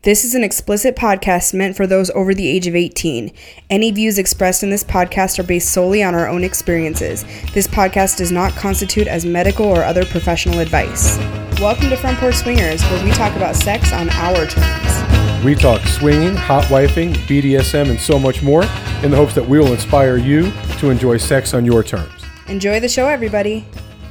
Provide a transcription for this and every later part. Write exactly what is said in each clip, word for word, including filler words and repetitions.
This is an explicit podcast meant for those over the age of eighteen. Any views expressed in this podcast are based solely on our own experiences. This podcast does not constitute as medical or other professional advice. Welcome to Front Porch Swingers, where we talk about sex on our terms. We talk swinging, hot wifing, B D S M, and so much more in the hopes that we will inspire you to enjoy sex on your terms. Enjoy the show, everybody.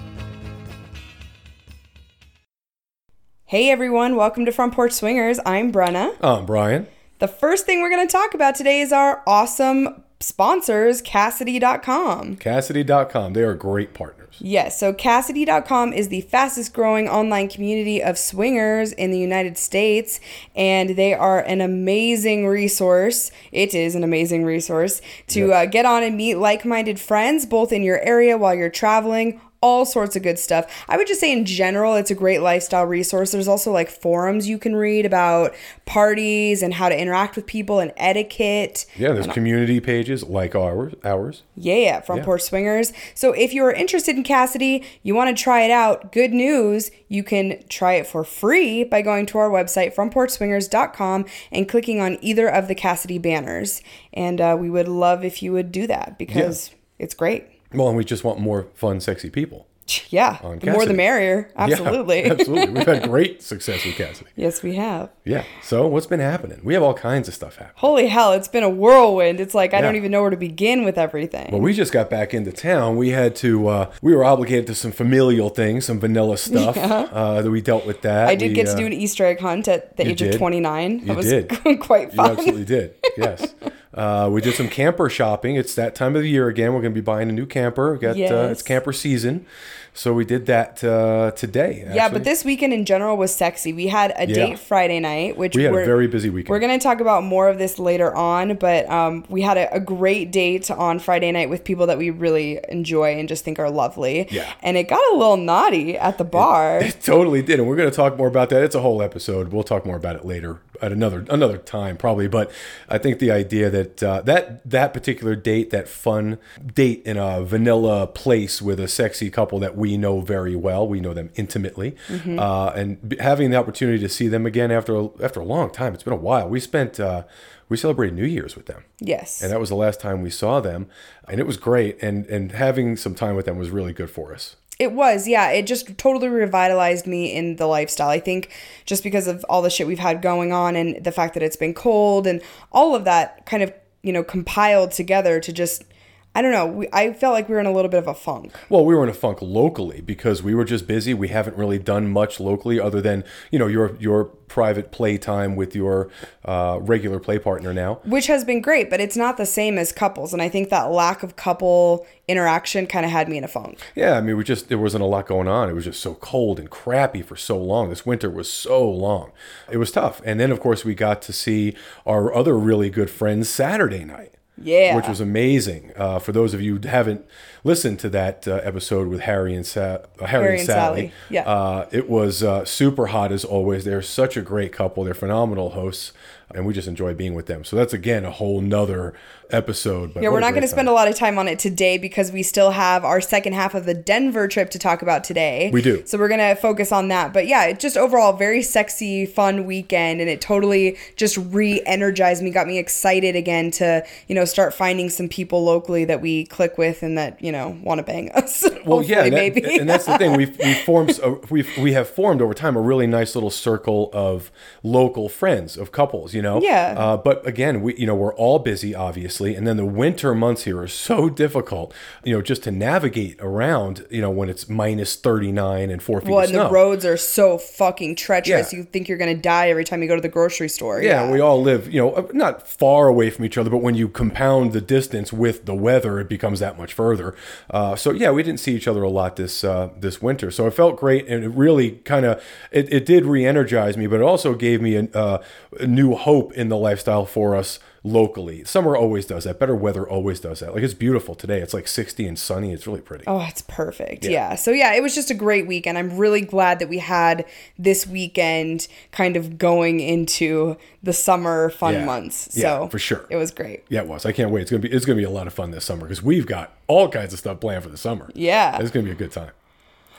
Hey everyone, welcome to Front Porch Swingers. I'm Brenna. I'm Brian. The first thing we're going to talk about today is our awesome sponsors, Kasidie dot com. Kasidie dot com. They are great partners. Yes, so Kasidie dot com is the fastest growing online community of swingers in the United States, and they are an amazing resource. It is an amazing resource to Yes. uh, get on and meet like-minded friends, both in your area while you're traveling. All sorts of good stuff. I would just say in general, it's a great lifestyle resource. There's also like forums you can read about parties and how to interact with people and etiquette. Yeah, there's community pages like ours. ours. Yeah, Front Yeah. Porch Swingers. So if you're interested in Kasidie, you want to try it out, good news, you can try it for free by going to our website, front porch swingers dot com, and clicking on either of the Kasidie banners. And uh, we would love if you would do that because it's great. Well, and we just want more fun, sexy people. Yeah, On the more the Kasidie. merrier. Absolutely. Yeah, absolutely. We've had great success with Kasidie. Yes, we have. Yeah. So what's been happening? We have all kinds of stuff happening. Holy hell, it's been a whirlwind. It's like I Yeah. don't even know where to begin with everything. Well, we just got back into town. We had to, uh, we were obligated to some familial things, some vanilla stuff Yeah. uh, that we dealt with that. I did we, get to uh, do an Easter egg hunt at the you age did. of twenty-nine. You That was did. quite You fun. absolutely did. Yes. Uh, we did some camper shopping. It's that time of the year again. We're going to be buying a new camper. We got uh, Yes. it's camper season, so we did that uh, today. Actually. Yeah, but this weekend in general was sexy. We had a Yeah. date Friday night, which we had we're, a very busy weekend. We're going to talk about more of this later on, but um, we had a, a great date on Friday night with people that we really enjoy and just think are lovely. Yeah. And it got a little naughty at the bar. It totally did, and we're going to talk more about that. It's a whole episode. We'll talk more about it later at another another time probably. But I think the idea that uh, that that particular date, that fun date in a vanilla place with a sexy couple that we know very well, we know them intimately, Mm-hmm. uh, and b- having the opportunity to see them again after a, after a long time. It's been a while. We spent uh, we celebrated New Year's with them. Yes. And that was the last time we saw them, and it was great. And and having some time with them was really good for us. It was, yeah. It just totally revitalized me in the lifestyle. I think just because of all the shit we've had going on and the fact that it's been cold and all of that kind of, you know, compiled together to just, I don't know. We, I felt like we were in a little bit of a funk. Well, we were in a funk locally because we were just busy. We haven't really done much locally other than, you know, your your private play time with your uh, regular play partner now. Which has been great, but it's not the same as couples. And I think that lack of couple interaction kind of had me in a funk. Yeah, I mean, we just there wasn't a lot going on. It was just so cold and crappy for so long. This winter was so long. It was tough. And then, of course, we got to see our other really good friends Saturday night. Yeah. Which was amazing. Uh, for those of you who haven't listened to that uh, episode with Harry and Sa- uh, Harry, Harry and and Sally, Sally. Yeah. uh, it was uh, super hot as always. They're such a great couple. They're phenomenal hosts, and we just enjoy being with them. So that's again a whole nother episode. But Yeah, what we're a not great going to spend time. a lot of time on it today because we still have our second half of the Denver trip to talk about today. We do. So we're going to focus on that. But yeah, it just overall very sexy, fun weekend, and it totally just re-energized me, got me excited again to, you know, start finding some people locally that we click with and that, you know, want to bang us. Well, yeah, and, that- maybe. and that's the thing. We've we formed we we have formed over time a really nice little circle of local friends of couples. You know. Yeah. Uh, but again, we you know we're all busy, obviously, and then the winter months here are so difficult. You know, just to navigate around. You know, when it's minus thirty-nine and four feet Well, of and snow. the roads are so fucking treacherous. Yeah. You think you're going to die every time you go to the grocery store. Yeah, we all live, you know, not far away from each other, but when you compound the distance with the weather, it becomes that much further. Uh, so yeah, we didn't see each other a lot this uh, this winter. So it felt great, and it really kind of it, it did re-energize me, but it also gave me a, uh, a new hope in the lifestyle for us locally. Summer always does that. Better weather always does that. Like, it's beautiful today. It's like sixty and sunny. It's really pretty. Oh, it's perfect. Yeah. Yeah. So yeah, it was just a great weekend. I'm really glad that we had this weekend kind of going into the summer fun Yeah. months. Yeah, So for sure. it was great. Yeah, it was. I can't wait. It's gonna be it's gonna be a lot of fun this summer because we've got all kinds of stuff planned for the summer. Yeah. It's gonna be a good time.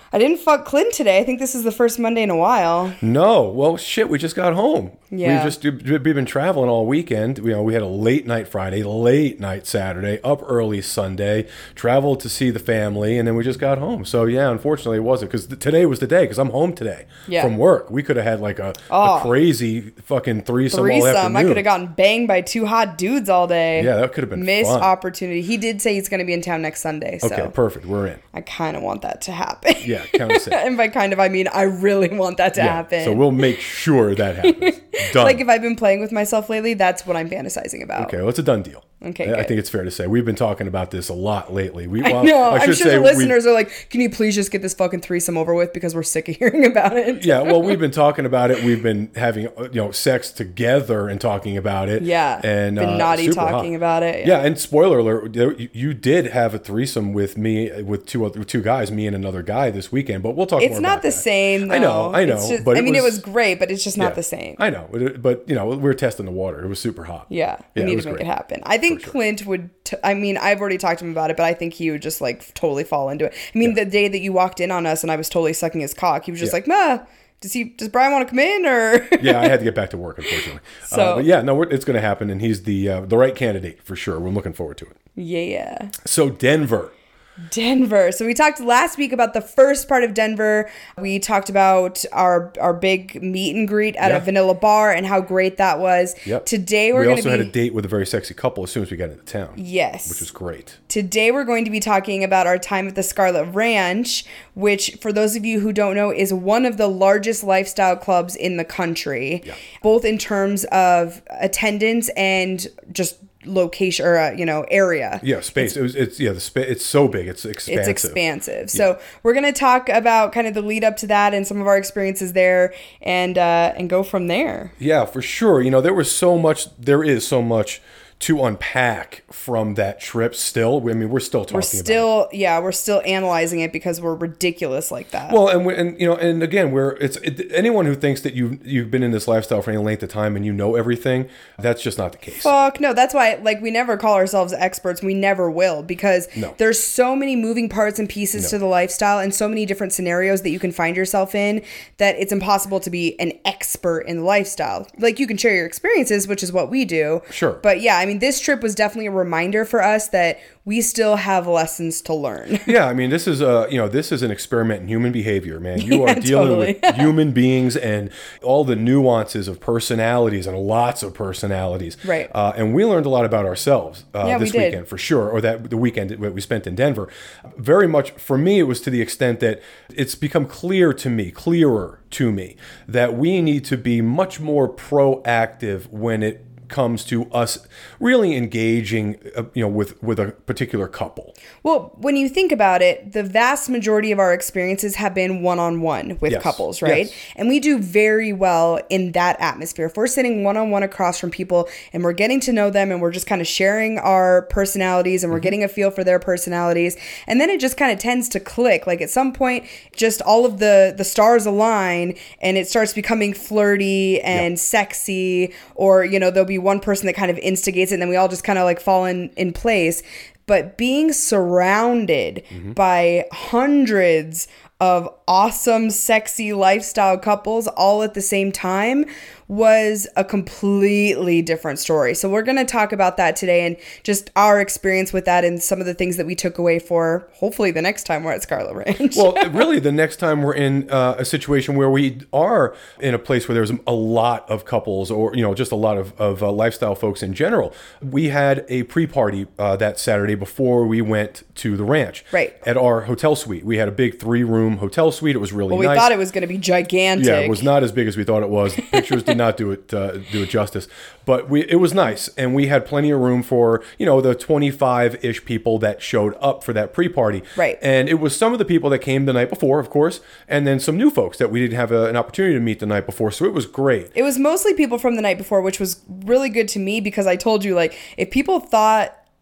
I didn't fuck Clint today. I think this is the first Monday in a while. No. Well, shit, we just got home. Yeah. We just, we've been traveling all weekend. You know, we had a late night Friday, late night Saturday, up early Sunday, traveled to see the family, and then we just got home. So, yeah, unfortunately it wasn't, because today was the day, because I'm home today yeah. from work. We could have had like a, oh. a crazy fucking threesome, threesome. all afternoon. I could have gotten banged by two hot dudes all day. Yeah, that could have been Missed fun. opportunity. He did say he's going to be in town next Sunday. So okay, perfect. We're in. I kind of want that to happen. Yeah, count us in. And by kind of, I mean, I really want that to yeah, happen. so we'll make sure that happens. Done. Like if I've been playing with myself lately, that's what I'm fantasizing about. Okay, well, it's a done deal. Okay, I good. think it's fair to say we've been talking about this a lot lately. We, well, I know. I I'm should sure say the listeners we, are like, "Can you please just get this fucking threesome over with?" Because we're sick of hearing about it. Yeah, well, we've been talking about it. We've been having you know sex together and talking about it. Yeah, and been uh, naughty super talking hot. about it. Yeah. yeah, and spoiler alert: there, you, you did have a threesome with me, with two other two guys, me and another guy this weekend. But we'll talk. It's more not about the that. same. Though. I know, I know. It's just, but I mean, it was, it was great, but it's just not yeah, the same. I know, but, but you know, we we're testing the water. It was super hot. Yeah, we yeah, need it to make great. it happen. I think sure. Clint would. T- I mean, I've already talked to him about it, but I think he would just like totally fall into it. I mean, Yeah. the day that you walked in on us and I was totally sucking his cock, he was just Yeah. like, "Nah, does he? Does Brian want to come in?" Or Yeah, I had to get back to work, unfortunately. So- uh, but yeah, no, we're, it's going to happen, and he's the uh, the right candidate for sure. We're looking forward to it. yeah. So Denver. Denver. So we talked last week about the first part of Denver. We talked about our our big meet and greet at Yeah. a vanilla bar and how great that was. Yep. Today we're we going also to be had a date with a very sexy couple as soon as we got into town. Yes. Which was great. Today we're going to be talking about our time at the Scarlet Ranch, which for those of you who don't know is one of the largest lifestyle clubs in the country, Yeah. both in terms of attendance and just location or uh, you know area. Yeah, space. It was. It's yeah. The spa- It's so big. It's expansive. It's expansive. So we're going to talk about kind of the lead up to that and some of our experiences there and uh, and go from there. Yeah, for sure. You know, there was so much. There is so much to unpack from that trip. Still, I mean, we're still talking. We're about it. still, yeah, we're still analyzing it because we're ridiculous like that. Well, and we, and you know, and again, we're it's it, anyone who thinks that you you've been in this lifestyle for any length of time and you know everything, that's just not the case. Fuck no. That's why, like, we never call ourselves experts. We never will because No. there's so many moving parts and pieces No. to the lifestyle and so many different scenarios that you can find yourself in that it's impossible to be an expert in the lifestyle. Like, you can share your experiences, which is what we do. Sure. But yeah, I mean, this trip was definitely a reminder for us that we still have lessons to learn. Yeah, I mean, this is a you know this is an experiment in human behavior, man. You Yeah, are dealing totally. with human beings and all the nuances of personalities and lots of personalities. Right. Uh, and we learned a lot about ourselves uh, Yeah, we this did. weekend for sure, or that the weekend that we spent in Denver. Very much for me, it was to the extent that it's become clear to me, clearer to me, that we need to be much more proactive when it comes to us really engaging, uh, you know, with with a particular couple. Well, when you think about it, the vast majority of our experiences have been one-on-one with Yes. couples, right? Yes. And we do very well in that atmosphere. If we're sitting one-on-one across from people and we're getting to know them and we're just kind of sharing our personalities and we're getting a feel for their personalities, and then it just kind of tends to click. Like at some point, just all of the, the stars align and it starts becoming flirty and Yep. sexy, or, you know, there'll be one person that kind of instigates it and then we all just kind of like fall in, in place. But being surrounded Mm-hmm. by hundreds of awesome, sexy lifestyle couples all at the same time was a completely different story. So we're going to talk about that today and just our experience with that and some of the things that we took away for hopefully the next time we're at Scarlet Ranch. Well, really, the next time we're in uh, a situation where we are in a place where there's a lot of couples, or you know, just a lot of, of uh, lifestyle folks in general. We had a pre-party uh, that Saturday before we went to the ranch. Right. At our hotel suite, we had a big three-room hotel suite. It was really well, we nice. thought it was going to be gigantic. Yeah, it was not as big as we thought it was. Pictures did not do it uh, do it justice, but we it was nice, and we had plenty of room for you know the twenty-five-ish people that showed up for that pre-party. Right. And it was some of the people that came the night before, of course, and then some new folks that we didn't have a, an opportunity to meet the night before. So it was great. It was mostly people from the night before, which was really good to me because I told you, like, if people thought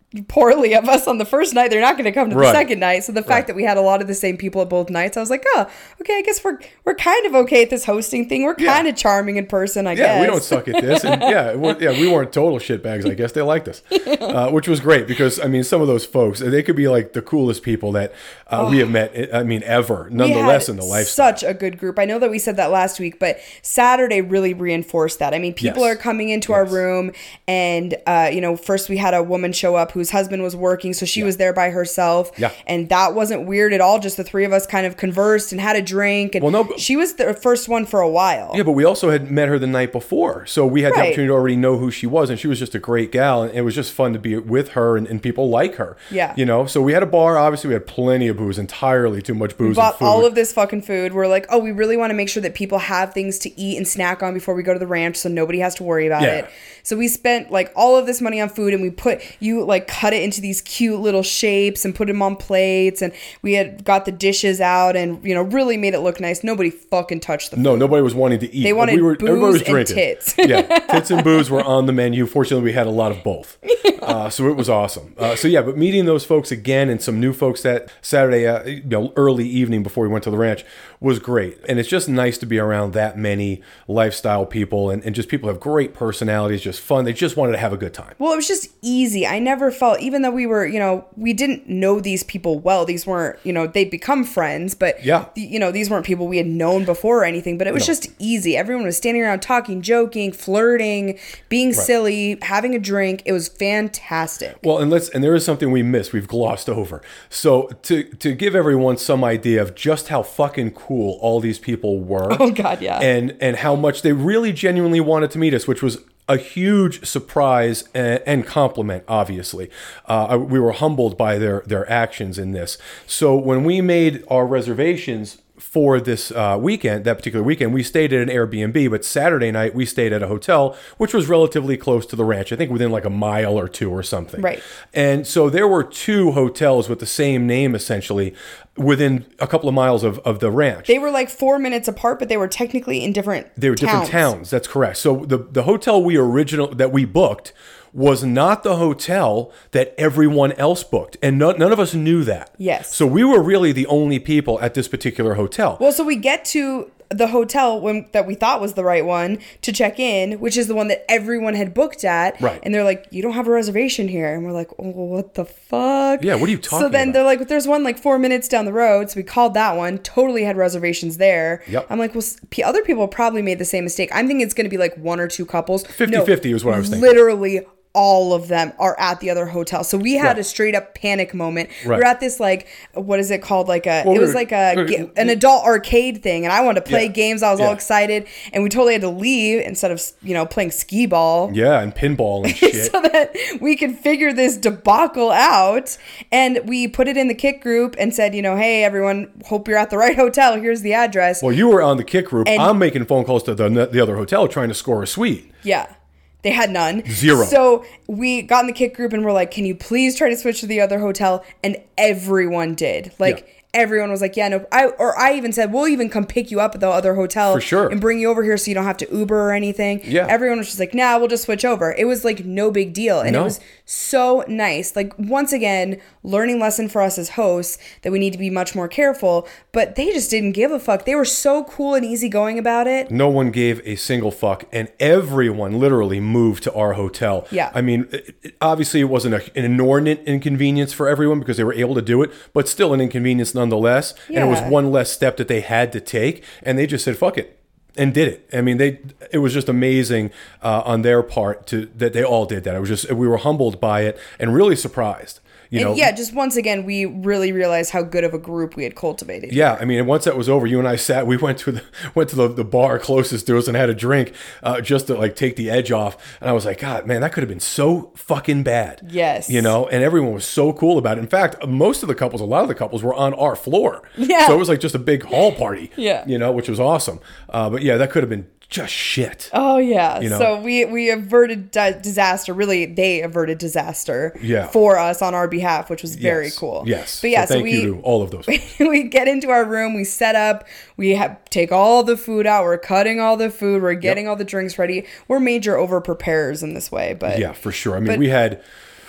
poorly of us on the first night, they're not going to come to the Right. second night. So the fact Right. that we had a lot of the same people at both nights, I was like, oh, okay, I guess we're we're kind of okay at this hosting thing. We're Yeah. kind of charming in person, I Yeah, guess. we don't suck at this. And yeah, it wa- yeah, we weren't total shitbags. I guess they liked us, uh, which was great because, I mean, some of those folks, they could be like the coolest people that uh, we have met, I mean, ever, We nonetheless, had in the lifestyle. such a good group. I know that we said that last week, but Saturday really reinforced that. I mean, people Yes. are coming into our Yes. room, and uh, you know, first we had a woman show up whose husband was working, so she was there by herself. Yeah. And that wasn't weird at all. Just the three of us kind of conversed and had a drink. And Well, no, but- she was the first one for a while. Yeah, but we also had met her the night before. So we had the Right. opportunity to already know who she was. And she was just a great gal. And it was just fun to be with her and, and people like her. Yeah. You know, so we had a bar. Obviously, we had plenty of booze, entirely too much booze Bought and food. all of this fucking food. We're like, oh, we really want to make sure that people have things to eat and snack on before we go to the ranch, so nobody has to worry about Yeah. it. So we spent like all of this money on food, and we put you like cut it into these cute little shapes and put them on plates, and we had got the dishes out and you know really made it look nice. Nobody fucking touched the food. No, nobody was wanting to eat. They wanted we were, booze everybody was and drinking. tits. Yeah, tits and booze were on the menu. Fortunately, we had a lot of both. Uh, so it was awesome. Uh, so yeah, but meeting those folks again and some new folks that Saturday, uh, you know, early evening before we went to the ranch was great. And it's just nice to be around that many lifestyle people and, and just people who have great personalities, just fun. They just wanted to have a good time. Well, it was just easy. I never felt, even though we were, you know, we didn't know these people well. These weren't, you know, they'd become friends, but, Yeah. you know, these weren't people we had known before or anything, but it was No. just easy. Everyone was standing around talking, joking, flirting, being silly, having a drink. It was fantastic. Well, and let's and there is something we missed, we've glossed over. So to to give everyone some idea of just how fucking cool all these people were. Oh, God, yeah. And and how much they really genuinely wanted to meet us, which was a huge surprise and, and compliment, obviously. Uh, we were humbled by their their actions in this. So when we made our reservations for this uh, weekend, that particular weekend, we stayed at an Airbnb, but Saturday night we stayed at a hotel, which was relatively close to the ranch, I think within like a mile or two or something. Right. And so there were two hotels with the same name, essentially, within a couple of miles of, of the ranch. They were like four minutes apart, but they were technically in different They were different towns. towns. That's correct. So the, the hotel we original that we booked was not the hotel that everyone else booked. And no, none of us knew that. Yes. So we were really the only people at this particular hotel. Well, so we get to the hotel when that we thought was the right one to check in, which is the one that everyone had booked at. Right. And they're like, you don't have a reservation here. And we're like, oh, what the fuck? Yeah, what are you talking So then about? they're like, there's one like four minutes down the road. So we called that one, totally had reservations there. Yep. I'm like, well, s- p- other people probably made the same mistake. I'm thinking it's going to be like one or two couples. fifty-fifty was what I was thinking. Literally all of them are at the other hotel. So we had Right. a straight up panic moment. Right. We're at this like, what is it called? Like a, Well, it we was were- like a, uh, ga- an adult arcade thing. And I wanted to play Yeah. games. I was all Yeah. excited. And we totally had to leave instead of, you know, playing skee ball. Yeah, and pinball and shit. So that we could figure this debacle out. And we put it in the Kik group and said, you know, hey, everyone, hope you're at the right hotel. Here's the address. Well, you were on the Kik group. And- I'm making phone calls to the, the other hotel trying to score a suite. Yeah. They had none. Zero. So we got in the Kik group and we're like, can you please try to switch to the other hotel? And everyone did. Like, Yeah. everyone was like, yeah, no. I Or I even said, we'll even come pick you up at the other hotel. For sure. And bring you over here so you don't have to Uber or anything. Yeah. Everyone was just like, nah, we'll just switch over. It was like no big deal. And No. it was so nice. Like, once again, learning lesson for us as hosts that we need to be much more careful. But they just didn't give a fuck. They were so cool and easygoing about it. No one gave a single fuck, and everyone literally moved to our hotel. Yeah. I mean, it, it- obviously it wasn't a, an inordinate inconvenience for everyone because they were able to do it, but still an inconvenience nonetheless. And it was Yeah. one less step that they had to take, and they just said, fuck it. And did it. I mean, they. It was just amazing uh, on their part to that they all did that. It was just we were humbled by it and really surprised. You know, And yeah, just once again, we really realized how good of a group we had cultivated. Yeah, I mean, and once that was over, you and I sat. We went to the went to the, the bar closest to us and had a drink, uh, just to like take the edge off. And I was like, God, man, that could have been so fucking bad. Yes. you know. And everyone was so cool about it. In fact, most of the couples, a lot of the couples, were on our floor. Yeah. So it was like just a big hall party. Yeah. you know, which was awesome. Uh, but yeah, that could have been just shit. Oh yeah. You know? So we we averted di- disaster. Really, they averted disaster. Yeah. For us on our behalf, which was very Yes. cool. Yes. But yeah, so, thank we you to all of those. we get into our room. We set up. We have take all the food out. We're cutting all the food. We're getting all the drinks ready. We're major over preparers in this way. But Yeah, for sure. I mean, But- we had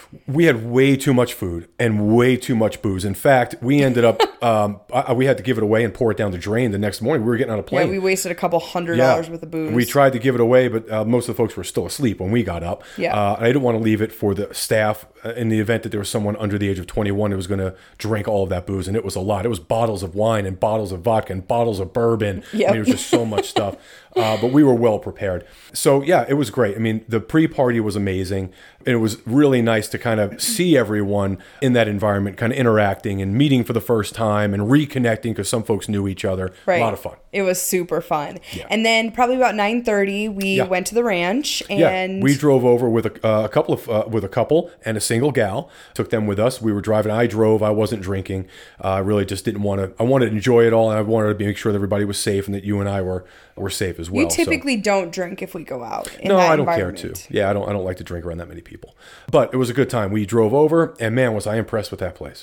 We had way too much food and way too much booze. In fact, we ended up, um, I, we had to give it away and pour it down the drain the next morning. We were getting on a plane. Yeah, we wasted a couple hundred dollars yeah. worth of booze. We tried to give it away, but uh, most of the folks were still asleep when we got up. Yeah. Uh, I didn't want to leave it for the staff in the event that there was someone under the age of twenty-one who was going to drink all of that booze. And it was a lot. It was bottles of wine and bottles of vodka and bottles of bourbon. Yep. I mean, it was just so much stuff. Uh, but we were well prepared. So, yeah, it was great. I mean, the pre-party was amazing. And it was really nice to kind of see everyone in that environment, kind of interacting and meeting for the first time and reconnecting because some folks knew each other. Right. A lot of fun. It was super fun. Yeah. And then probably about nine thirty, we yeah. went to the ranch. And yeah, we drove over with a, uh, a couple of uh, with a couple and a single gal. Took them with us. We were driving. I drove. I wasn't drinking. Uh, I really just didn't want to. I wanted to enjoy it all, and I wanted to make sure that everybody was safe and that you and I were were safe as well. You typically so. don't drink if we go out. In no, that I don't care to. Yeah, I don't. I don't like to drink around that many people. But it was a good time. We drove over, and man, was I impressed with that place.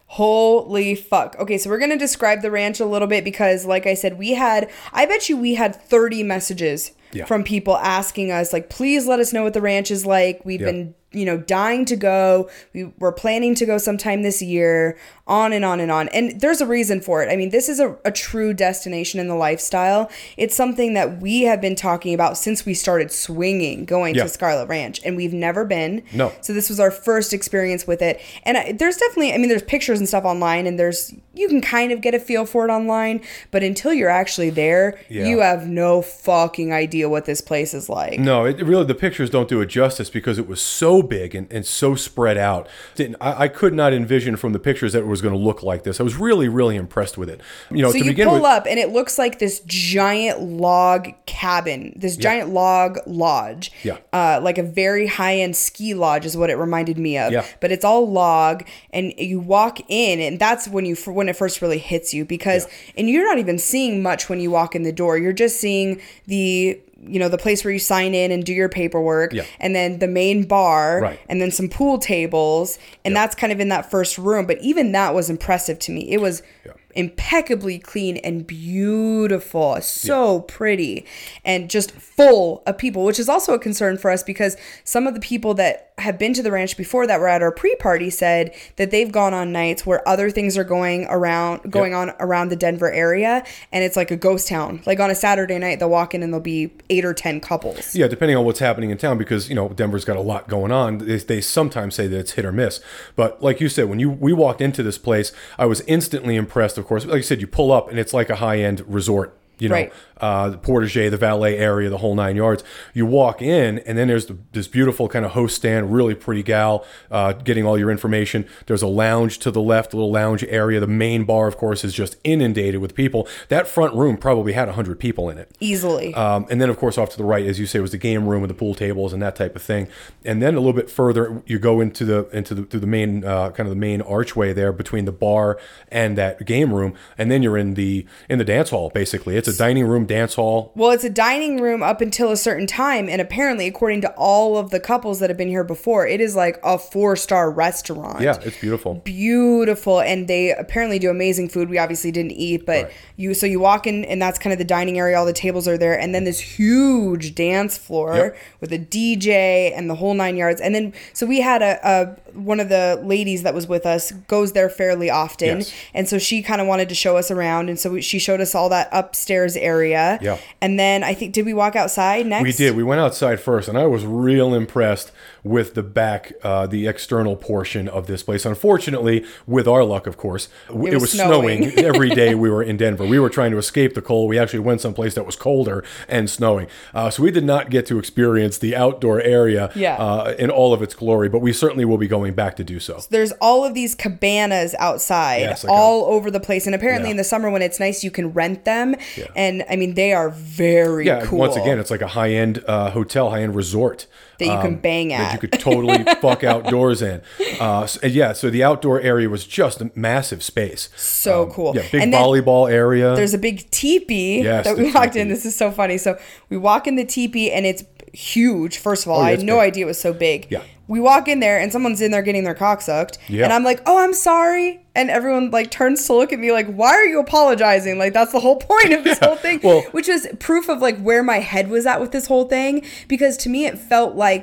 Holy fuck. Okay, so we're going to describe the ranch a little bit because, like I said, we had, I bet you we had thirty messages yeah. from people asking us, like, please let us know what the ranch is like. We've yeah. been, you know, dying to go. We were planning to go sometime this year, on and on and on. And there's a reason for it. I mean, this is a, a true destination in the lifestyle. It's something that we have been talking about since we started swinging, going yeah. to Scarlet Ranch, and we've never been. No. So this was our first experience with it. And I, there's definitely, I mean, there's pictures and stuff online, and there's, you can kind of get a feel for it online, but until you're actually there, yeah. you have no fucking idea what this place is like. No, it really, the pictures don't do it justice because it was so big and, and so spread out. Didn't, I, I could not envision from the pictures that it was going to look like this. I was really, really impressed with it. You know, so to you begin pull with, up and it looks like this giant log cabin, this giant yeah. log lodge. Yeah. Uh, like a very high-end ski lodge is what it reminded me of. Yeah. But it's all log, and you walk in, and that's when you when it first really hits you because, yeah. and you're not even seeing much when you walk in the door. You're just seeing the, you know, the place where you sign in and do your paperwork, yeah. and then the main bar, right. and then some pool tables, and yeah. that's kind of in that first room. But even that was impressive to me. It was yeah. impeccably clean and beautiful, so yeah. pretty, and just full of people, which is also a concern for us because some of the people that have been to the ranch before that were at our pre-party said that they've gone on nights where other things are going around going yep. on around the Denver area, and it's like a ghost town. Like on a Saturday night, they'll walk in and there'll be eight or ten couples. Yeah, depending on what's happening in town, because you know Denver's got a lot going on. They, they sometimes say that it's hit or miss, but like you said, when you we walked into this place, I was instantly impressed. Of course, like you said, you pull up and it's like a high-end resort. You know, right. uh, the portage, the valet area, the whole nine yards. You walk in, and then there's the, this beautiful kind of host stand, really pretty gal, uh, getting all your information. There's a lounge to the left, a little lounge area. The main bar, of course, is just inundated with people. That front room probably had one hundred people in it. Easily. Um, and then, of course, off to the right, as you say, was the game room with the pool tables and that type of thing. And then a little bit further, you go into the into the through the main uh, kind of the main archway there between the bar and that game room, and then you're in the in the dance hall. Basically, it's a dining room, dance hall. Well, it's a dining room up until a certain time, and apparently, according to all of the couples that have been here before, it is like a four-star restaurant. Yeah, it's beautiful. Beautiful, and they apparently do amazing food. We obviously didn't eat, but right. you so you walk in, and that's kind of the dining area. All the tables are there, and then this huge dance floor yep. with a D J and the whole nine yards. And then, so we had a, a one of the ladies that was with us goes there fairly often, yes. and so she kind of wanted to show us around, and so we, she showed us all that upstairs area. Yeah. And then I think, did we walk outside next? We did. We went outside first, and I was real impressed with the back, uh, the external portion of this place. Unfortunately, with our luck, of course, it was, it was snowing, snowing every day we were in Denver. We were trying to escape the cold. We actually went someplace that was colder and snowing. Uh, so we did not get to experience the outdoor area yeah. uh, in all of its glory, but we certainly will be going back to do so. So there's all of these cabanas outside, yes, all over the place. And apparently yeah. in the summer when it's nice, you can rent them. Yeah. And I mean, they are very yeah, cool. Once again, it's like a high-end uh, hotel, high-end resort. That you um, can bang at. That you could totally fuck outdoors in. Uh, so, yeah, so the outdoor area was just a massive space. So um, cool. Yeah, big and volleyball area. There's a big teepee yes, that we walked teepee. in. This is so funny. So we walk in the teepee and it's huge. First of all, oh, yeah, I had no big. idea it was so big. Yeah. We walk in there and someone's in there getting their cock sucked. Yeah. And I'm like, oh, I'm sorry. And everyone like turns to look at me like, why are you apologizing? Like, that's the whole point of this yeah. whole thing. Well, which was proof of like where my head was at with this whole thing. Because to me, it felt like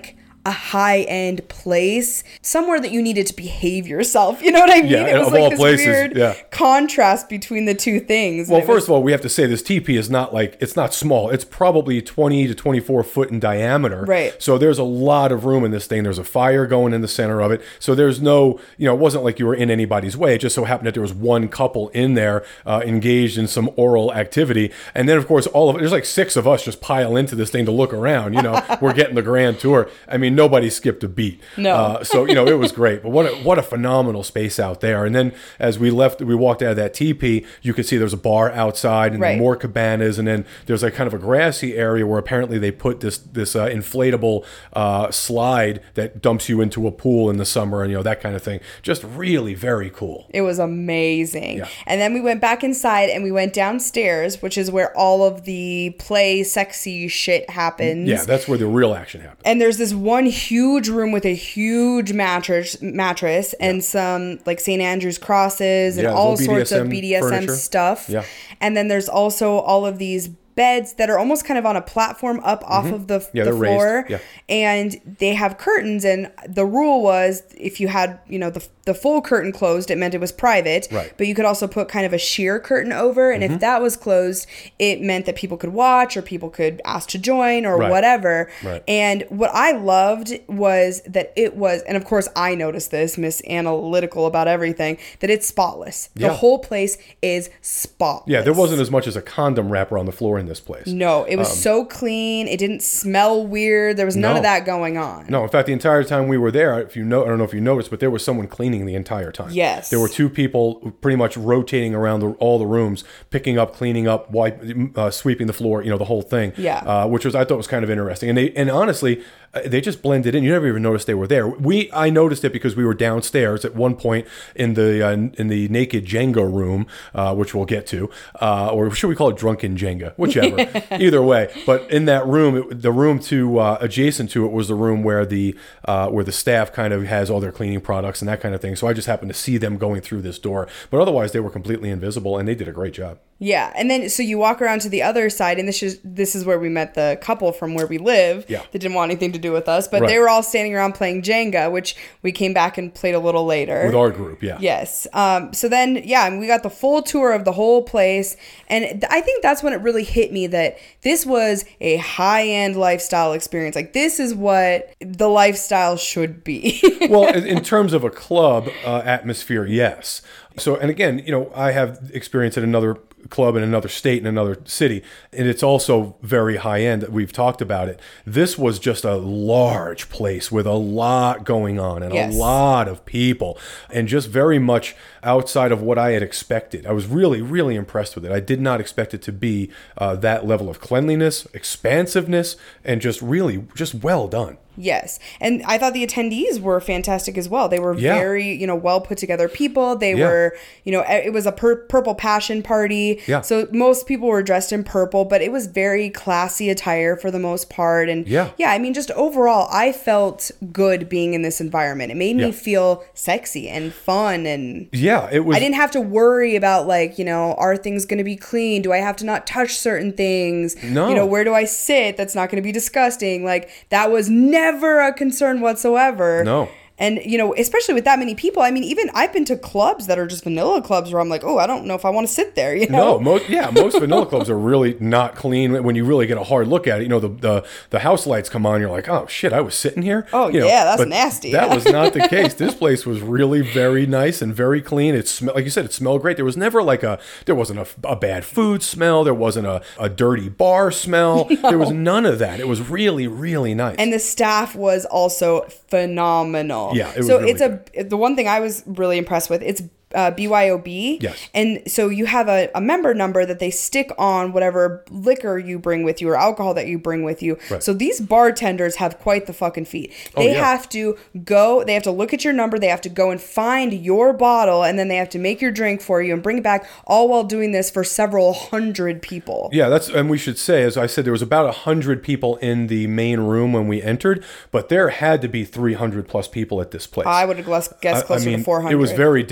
a high-end place, somewhere that you needed to behave yourself. You know what I mean? Yeah, it was of like all this places, weird yeah. contrast between the two things. Well, And it first was- of all, we have to say this teepee is not like, it's not small. It's probably twenty to twenty-four foot in diameter. Right. So there's a lot of room in this thing. There's a fire going in the center of it. So there's no, you know, it wasn't like you were in anybody's way. It just so happened that there was one couple in there uh, engaged in some oral activity. And then, of course, all of there's like six of us just pile into this thing to look around. You know, we're getting the grand tour. I mean, nobody skipped a beat. No. Uh, so, you know, it was great. But what a, what a phenomenal space out there. And then as we left, we walked out of that teepee, you could see there was a bar outside and Right. then more cabanas. And then there's like kind of a grassy area where apparently they put this this uh, inflatable uh, slide that dumps you into a pool in the summer and, you know, that kind of thing. Just really very cool. It was amazing. Yeah. And then we went back inside and we went downstairs, which is where all of the play sexy shit happens. Yeah, that's where the real action happens. And there's this one huge room with a huge mattress mattress and some like Saint Andrew's crosses and Yeah, all little sorts of B D S M B D S M furniture. stuff. Yeah. And then there's also all of these beds that are almost kind of on a platform up off of the, Yeah, the they're raised. floor. Yeah. And they have curtains, and the rule was if you had, you know, the the full curtain closed, it meant it was private. Right. But you could also put kind of a sheer curtain over, and if that was closed, it meant that people could watch or people could ask to join or Right. whatever. Right. And what I loved was that it was, and of course I noticed this, Miss Analytical about everything, that it's spotless. The Yeah. whole place is spotless. Yeah, there wasn't as much as a condom wrapper on the floor in this place. No, it was so clean. It didn't smell weird. There was none No. of that going on. No, in fact, the entire time we were there, if you know, I don't know if you noticed, but there was someone cleaning the entire time. Yes. There were two people pretty much rotating around the, all the rooms, picking up, cleaning up, wipe, uh, sweeping the floor, you know, the whole thing. Yeah. Uh, which was, I thought was kind of interesting. And they, and honestly, uh, they just blended in. You never even noticed they were there. We, I noticed it because we were downstairs at one point in the, uh, in the naked Jenga room, uh, which we'll get to, uh, or should we call it drunken Jenga? Whichever. Either way. But in that room, it, the room to, uh, adjacent to it was the room where the, uh, where the staff kind of has all their cleaning products and that kind of thing. So I just happened to see them going through this door, but otherwise they were completely invisible and they did a great job. Yeah, and then so you walk around to the other side, and this is this is where we met the couple from where we live. Yeah. That didn't want anything to do with us, but Right. they were all standing around playing Jenga, which we came back and played a little later. With our group, yeah. Yes. Um, so then, yeah, and we got the full tour of the whole place. And th- I think that's when it really hit me that this was a high-end lifestyle experience. Like, this is what the lifestyle should be. Well, in in terms of a club uh, atmosphere, yes. So, and again, you know, I have experience at another club in another state in another city, and it's also very high end. We've talked about it. This was just a large place with a lot going on and Yes. a lot of people, and just very much outside of what I had expected. I was really, really impressed with it. I did not expect it to be uh, that level of cleanliness, expansiveness, and just really, just well done. Yes. And I thought the attendees were fantastic as well. They were Yeah. very, you know, well put together people. They Yeah. were, you know, it was a pur- purple passion party. Yeah. So most people were dressed in purple, but it was very classy attire for the most part. And Yeah. yeah, I mean, just overall, I felt good being in this environment. It made me Yeah. feel sexy and fun. And Yeah, it was. I didn't have to worry about, like, you know, are things going to be clean? Do I have to not touch certain things? No. You know, where do I sit that's not going to be disgusting? Like, that was never a concern whatsoever. No. And, you know, especially with that many people, I mean, even I've been to clubs that are just vanilla clubs where I'm like, oh, I don't know if I want to sit there, you know? No, most yeah, most vanilla clubs are really not clean. When you really get a hard look at it, you know, the the, the house lights come on, you're like, oh shit, I was sitting here. Oh, You know, yeah, that's but nasty. That was not the case. This place was really very nice and very clean. It smelled, like you said, it smelled great. There was never like a, there wasn't a, a bad food smell. There wasn't a, a dirty bar smell. No. There was none of that. It was really, really nice. And the staff was also phenomenal. Yeah, it was so really it's a the one thing I was really impressed with. It's uh, B Y O B. Yes. And so you have a, a member number that they stick on whatever liquor you bring with you or alcohol that you bring with you. Right. So these bartenders have quite the fucking feat. They Oh, yeah. have to go, they have to look at your number, they have to go and find your bottle, and then they have to make your drink for you and bring it back, all while doing this for several hundred people. Yeah, that's, and we should say, as I said, there was about a hundred people in the main room when we entered, but there had to be three hundred plus people at this place. I would have guessed I- closer I mean, to four hundred. It was very difficult to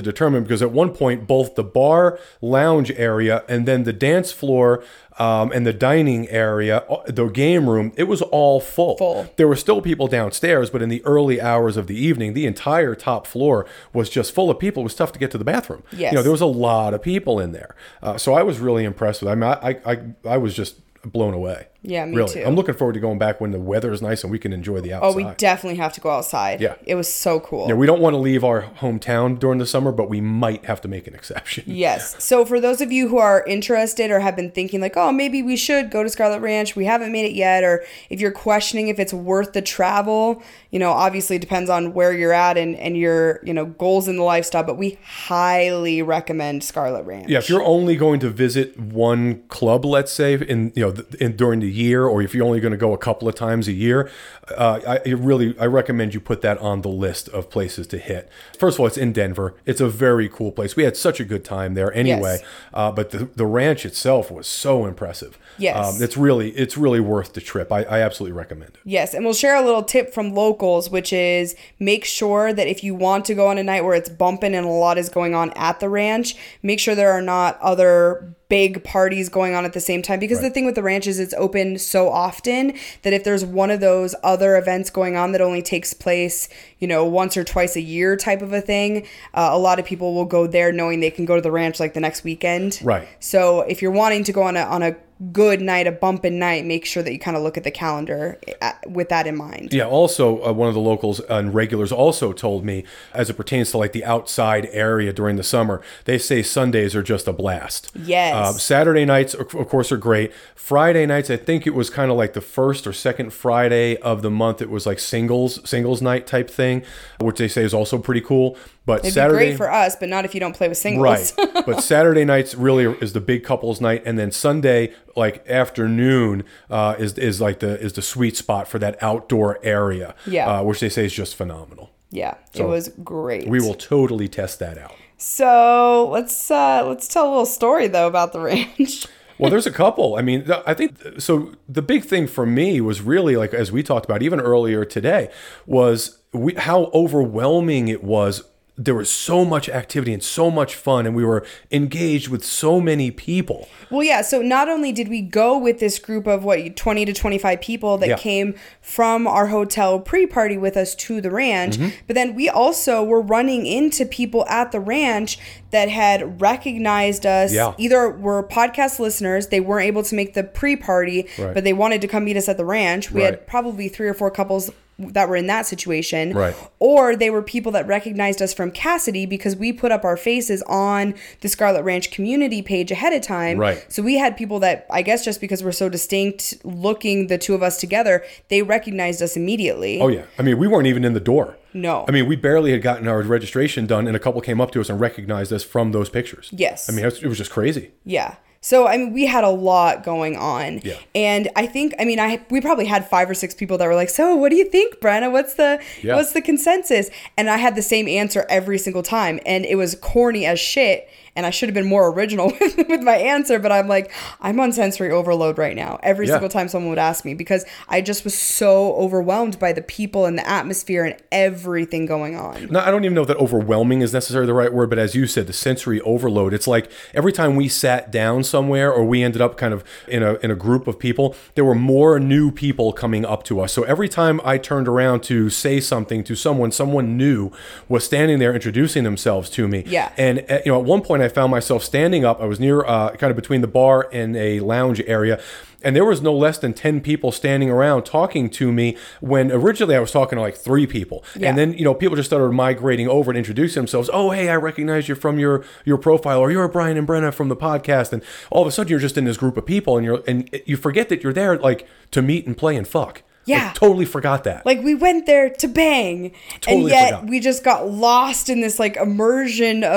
determine, because at one point, both the bar lounge area and then the dance floor um, and the dining area, the game room, it was all full. Full. There were still people downstairs, but in the early hours of the evening, the entire top floor was just full of people. It was tough to get to the bathroom. Yes. You know, there was a lot of people in there. Uh, so I was really impressed with it. I mean, I, I, I was just blown away. Yeah, me really. too. I'm looking forward to going back when the weather is nice and we can enjoy the outside. Oh, we definitely have to go outside. Yeah. It was so cool. Yeah, we don't want to leave our hometown during the summer, but we might have to make an exception. Yes. So for those of you who are interested or have been thinking like, oh, maybe we should go to Scarlet Ranch, we haven't made it yet, or if you're questioning if it's worth the travel, you know, obviously it depends on where you're at and, and your, you know, goals in the lifestyle, but we highly recommend Scarlet Ranch. Yeah, if you're only going to visit one club, let's say, in you know, in, during the year, or if you're only going to go a couple of times a year, uh, I it really I recommend you put that on the list of places to hit. First of all, it's in Denver. It's a very cool place. We had such a good time there anyway. Yes. Uh, but the the ranch itself was so impressive. Yes. Um, it's really it's really worth the trip. I, I absolutely recommend it. Yes, and we'll share a little tip from locals, which is make sure that if you want to go on a night where it's bumping and a lot is going on at the ranch, make sure there are not other big parties going on at the same time, because right. the thing with the ranch is it's open so often that if there's one of those other events going on that only takes place, you know, once or twice a year type of a thing, uh, a lot of people will go there knowing they can go to the ranch like the next weekend. Right. So if you're wanting to go on a on a good night, a bumping night, make sure that you kind of look at the calendar with that in mind. Yeah. Also, uh, one of the locals and regulars also told me, as it pertains to like the outside area during the summer, they say Sundays are just a blast. Yes. Uh, Saturday nights, of course, are great. Friday nights, I think it was kind of like the first or second Friday of the month. It was like singles, singles night type thing, which they say is also pretty cool. But It'd Saturday, be great for us, but not if you don't play with singles. Right. But Saturday nights really is the big couples night, and then Sunday, like afternoon, uh, is is like the is the sweet spot for that outdoor area. Yeah. Uh, which they say is just phenomenal. Yeah, So it was great. We will totally test that out. So let's uh, let's tell a little story though about the ranch. Well, there's a couple. I mean, I think so. The big thing for me was really, like, as we talked about even earlier today, was we, how overwhelming it was. There was so much activity and so much fun, and we were engaged with so many people. Well, yeah. So not only did we go with this group of what twenty to twenty-five people that Yeah. came from our hotel pre-party with us to the ranch, Mm-hmm. but then we also were running into people at the ranch that had recognized us. Yeah. Either were podcast listeners, they weren't able to make the pre-party, Right. but they wanted to come meet us at the ranch. We Right. had probably three or four couples that were in that situation. Right. Or they were people that recognized us from Cassidy because we put up our faces on the Scarlet Ranch community page ahead of time. Right. So we had people that, I guess just because we're so distinct looking, the two of us together, they recognized us immediately. Oh, yeah. I mean, we weren't even in the door. No. I mean, we barely had gotten our registration done, and a couple came up to us and recognized us from those pictures. Yes. I mean, it was, it was just crazy. Yeah. So, I mean, we had a lot going on. Yeah. And I think, I mean, I we probably had five or six people that were like, so what do you think, Brenna? What's the Yeah. what's the consensus? And I had the same answer every single time. And it was corny as shit. And I should have been more original with, with my answer. But I'm like, I'm on sensory overload right now. Every Yeah. single time someone would ask me, because I just was so overwhelmed by the people and the atmosphere and everything going on. No, I don't even know that overwhelming is necessarily the right word, but as you said, the sensory overload. It's like every time we sat down somewhere or we ended up kind of in a in a group of people, there were more new people coming up to us. So every time I turned around to say something to someone, someone new was standing there introducing themselves to me. Yeah. And uh, you know, at one point I found myself standing up. I was near uh, kind of between the bar and a lounge area. And there was no less than ten people standing around talking to me when originally I was talking to like three people. Yeah. And then, you know, people just started migrating over and introducing themselves. Oh, hey, I recognize you from your your profile, or you're Brian and Brenna from the podcast. And all of a sudden you're just in this group of people, and you're and you forget that you're there like to meet and play and fuck. Yeah. Like, totally forgot that. Like, we went there to bang. Totally and yet forgot. we just got lost in this like immersion of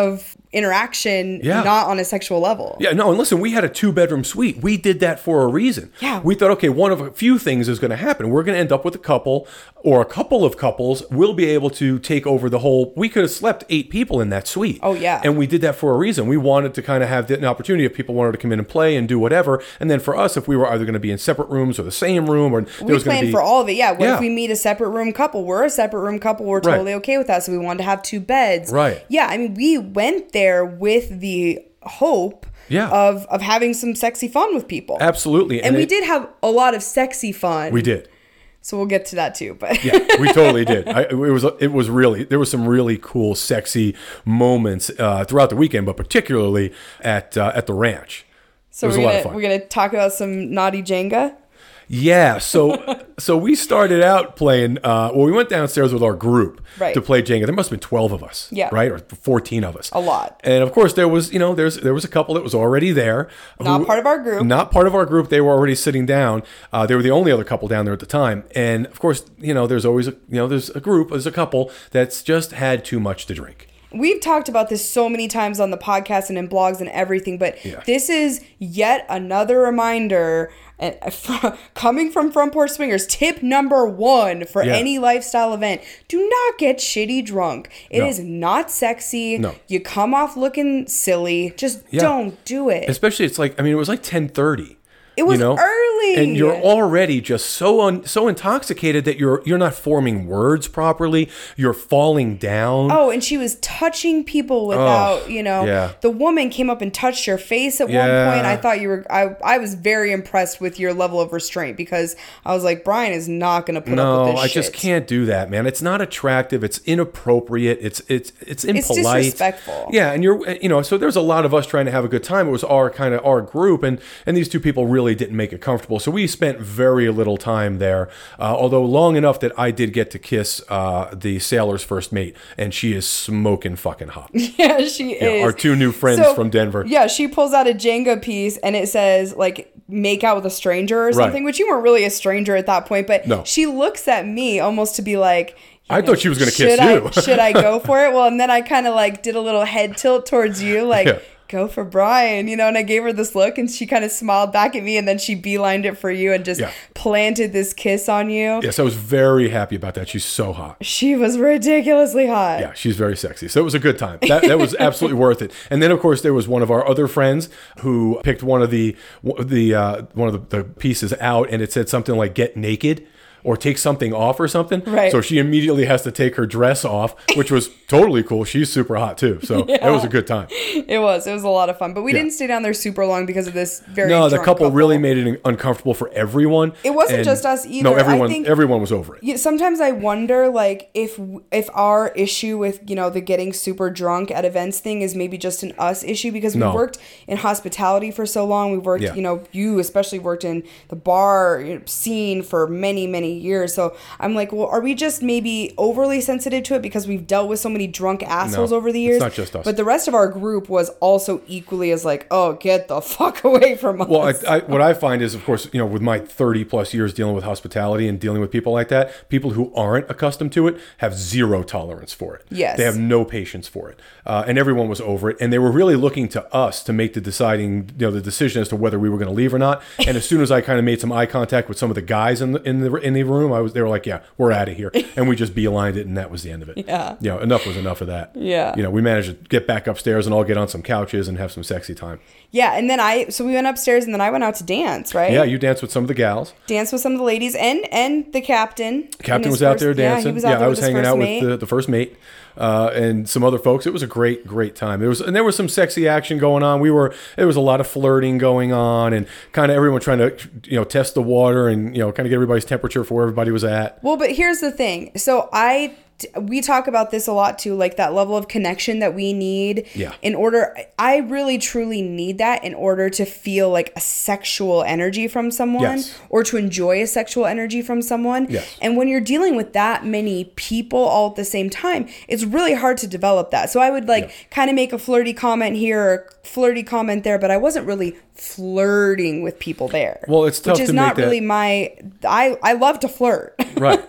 interaction, Yeah. not on a sexual level. Yeah, no, and listen, we had a two-bedroom suite. We did that for a reason. Yeah. We thought, okay, one of a few things is going to happen. We're going to end up with a couple or a couple of couples. We'll be able to take over the whole... We could have slept eight people in that suite. Oh, yeah. And we did that for a reason. We wanted to kind of have an opportunity if people wanted to come in and play and do whatever. And then for us, if we were either going to be in separate rooms or the same room, or there We was going to planned be... for all of it. Yeah. What Yeah. if we meet a separate room couple? We're a separate room couple. We're totally okay with that. So we wanted to have two beds. Right. Yeah. I mean, we went there with the hope Yeah. of, of having some sexy fun with people. Absolutely. And, we it- did have a lot of sexy fun. We did. So we'll get to that too. But Yeah, we totally did. I, it was it was really there was some really cool, sexy moments uh, throughout the weekend, but particularly at uh, at the ranch. so it was we're a lot gonna of fun. we're gonna talk about some naughty Jenga. Yeah, so so we started out playing. Uh, well, we went downstairs with our group Right. to play Jenga. There must have been twelve of us, Yeah. right, or fourteen of us. A lot. And of course, there was you know there's there was a couple that was already there, Not who- part of our group. Not part of our group. They were already sitting down. Uh, they were the only other couple down there at the time. And of course, you know, there's always a you know there's a group, there's a couple that's just had too much to drink. We've talked about this so many times on the podcast and in blogs and everything, but Yeah. this is yet another reminder, and fr- coming from Front Porch Swingers, tip number one for Yeah. any lifestyle event: do not get shitty drunk. It No. is not sexy. No. You come off looking silly. Just Yeah. don't do it. Especially, it's like I mean, it was like ten thirty. It was you know? early. and you're already just so un, so intoxicated that you're you're not forming words properly. You're falling down. Oh, and she was touching people without, you know. yeah. The woman came up and touched your face at Yeah. one point. I thought you were. I I was very impressed with your level of restraint because I was like, Brian is not going to put up No, with this I shit. just can't do that, man. It's not attractive. It's inappropriate. It's it's it's impolite. disrespectful. Yeah, and you're you know, so there's a lot of us trying to have a good time. It was our kind of our group, and and these two people really didn't make it comfortable. So we spent very little time there, uh, although long enough that I did get to kiss uh, the sailor's first mate, and she is smoking fucking hot. Yeah, she Yeah, is. our two new friends So, from Denver. Yeah, she pulls out a Jenga piece and it says like make out with a stranger or something, which you weren't really a stranger at that point, but No. she looks at me almost to be like, you I know, thought she was gonna kiss should I- you. should I go for it? Well, and then I kind of like did a little head tilt towards you, like, Yeah. go for Brian, you know, and I gave her this look and she kind of smiled back at me and then she beelined it for you and just Yeah. planted this kiss on you. Yes, I was very happy about that. She's so hot. She was ridiculously hot. Yeah, she's very sexy. So it was a good time. That that was absolutely worth it. And then of course there was one of our other friends who picked one of the the uh, one of the, the pieces out, and it said something like "get naked" or "take something off" or something. Right. So she immediately has to take her dress off, which was totally cool. She's super hot too. So it was a good time. It was. It was a lot of fun. But we Yeah. didn't stay down there super long because of this very No, the drunk couple, really made it uncomfortable for everyone. It wasn't And- just us either. No, I everyone think- everyone was over it. Yeah, sometimes I wonder, like, if if our issue with, you know, the getting super drunk at events thing is maybe just an us issue because we No. worked in hospitality for so long. We've worked, Yeah. you know, you especially worked in the bar you know, scene for many, many years. So I'm like, well, are we just maybe overly sensitive to it because we've dealt with so many drunk assholes No, over the it's years? not just us. But the rest of our group was also equally as like, oh, get the fuck away from us. Well, I, I, what I find is, of course, you know, with my thirty plus years dealing with hospitality and dealing with people like that, people who aren't accustomed to it have zero tolerance for it. Yes. They have no patience for it. Uh, and everyone was over it. And they were really looking to us to make the deciding, you know, the decision as to whether we were going to leave or not. And as soon as I kind of made some eye contact with some of the guys in the, in the, in the room, I was, they were like, yeah, we're out of here. And we just beelined it, and that was the end of it. Yeah. You know, enough was enough of that. Yeah. You know, we managed to get back upstairs and all get on some couches and have some sexy time. Yeah, and then I, so we went upstairs and then I went out to dance, right? Yeah, you danced with some of the gals. Danced with some of the ladies and and the captain. Captain And his was out first- there dancing. Yeah, he was out there I with was his hanging first out mate. with the, the first mate uh, and some other folks. It was a great, great time. There was and there was some sexy action going on. We were there was a lot of flirting going on, and kind of everyone trying to you know test the water and you know kind of get everybody's temperature for where everybody was at. Well, but here's the thing. So I, we talk about this a lot too, like that level of connection that we need Yeah. in order. I really truly need that in order to feel like a sexual energy from someone Yes. or to enjoy a sexual energy from someone. Yes. And when you're dealing with that many people all at the same time, it's really hard to develop that. So I would like Yeah. kind of make a flirty comment here or flirty comment there, but I wasn't really flirting with people there. Well, it's tough which is to not make that- really my, I, I love to flirt. Right.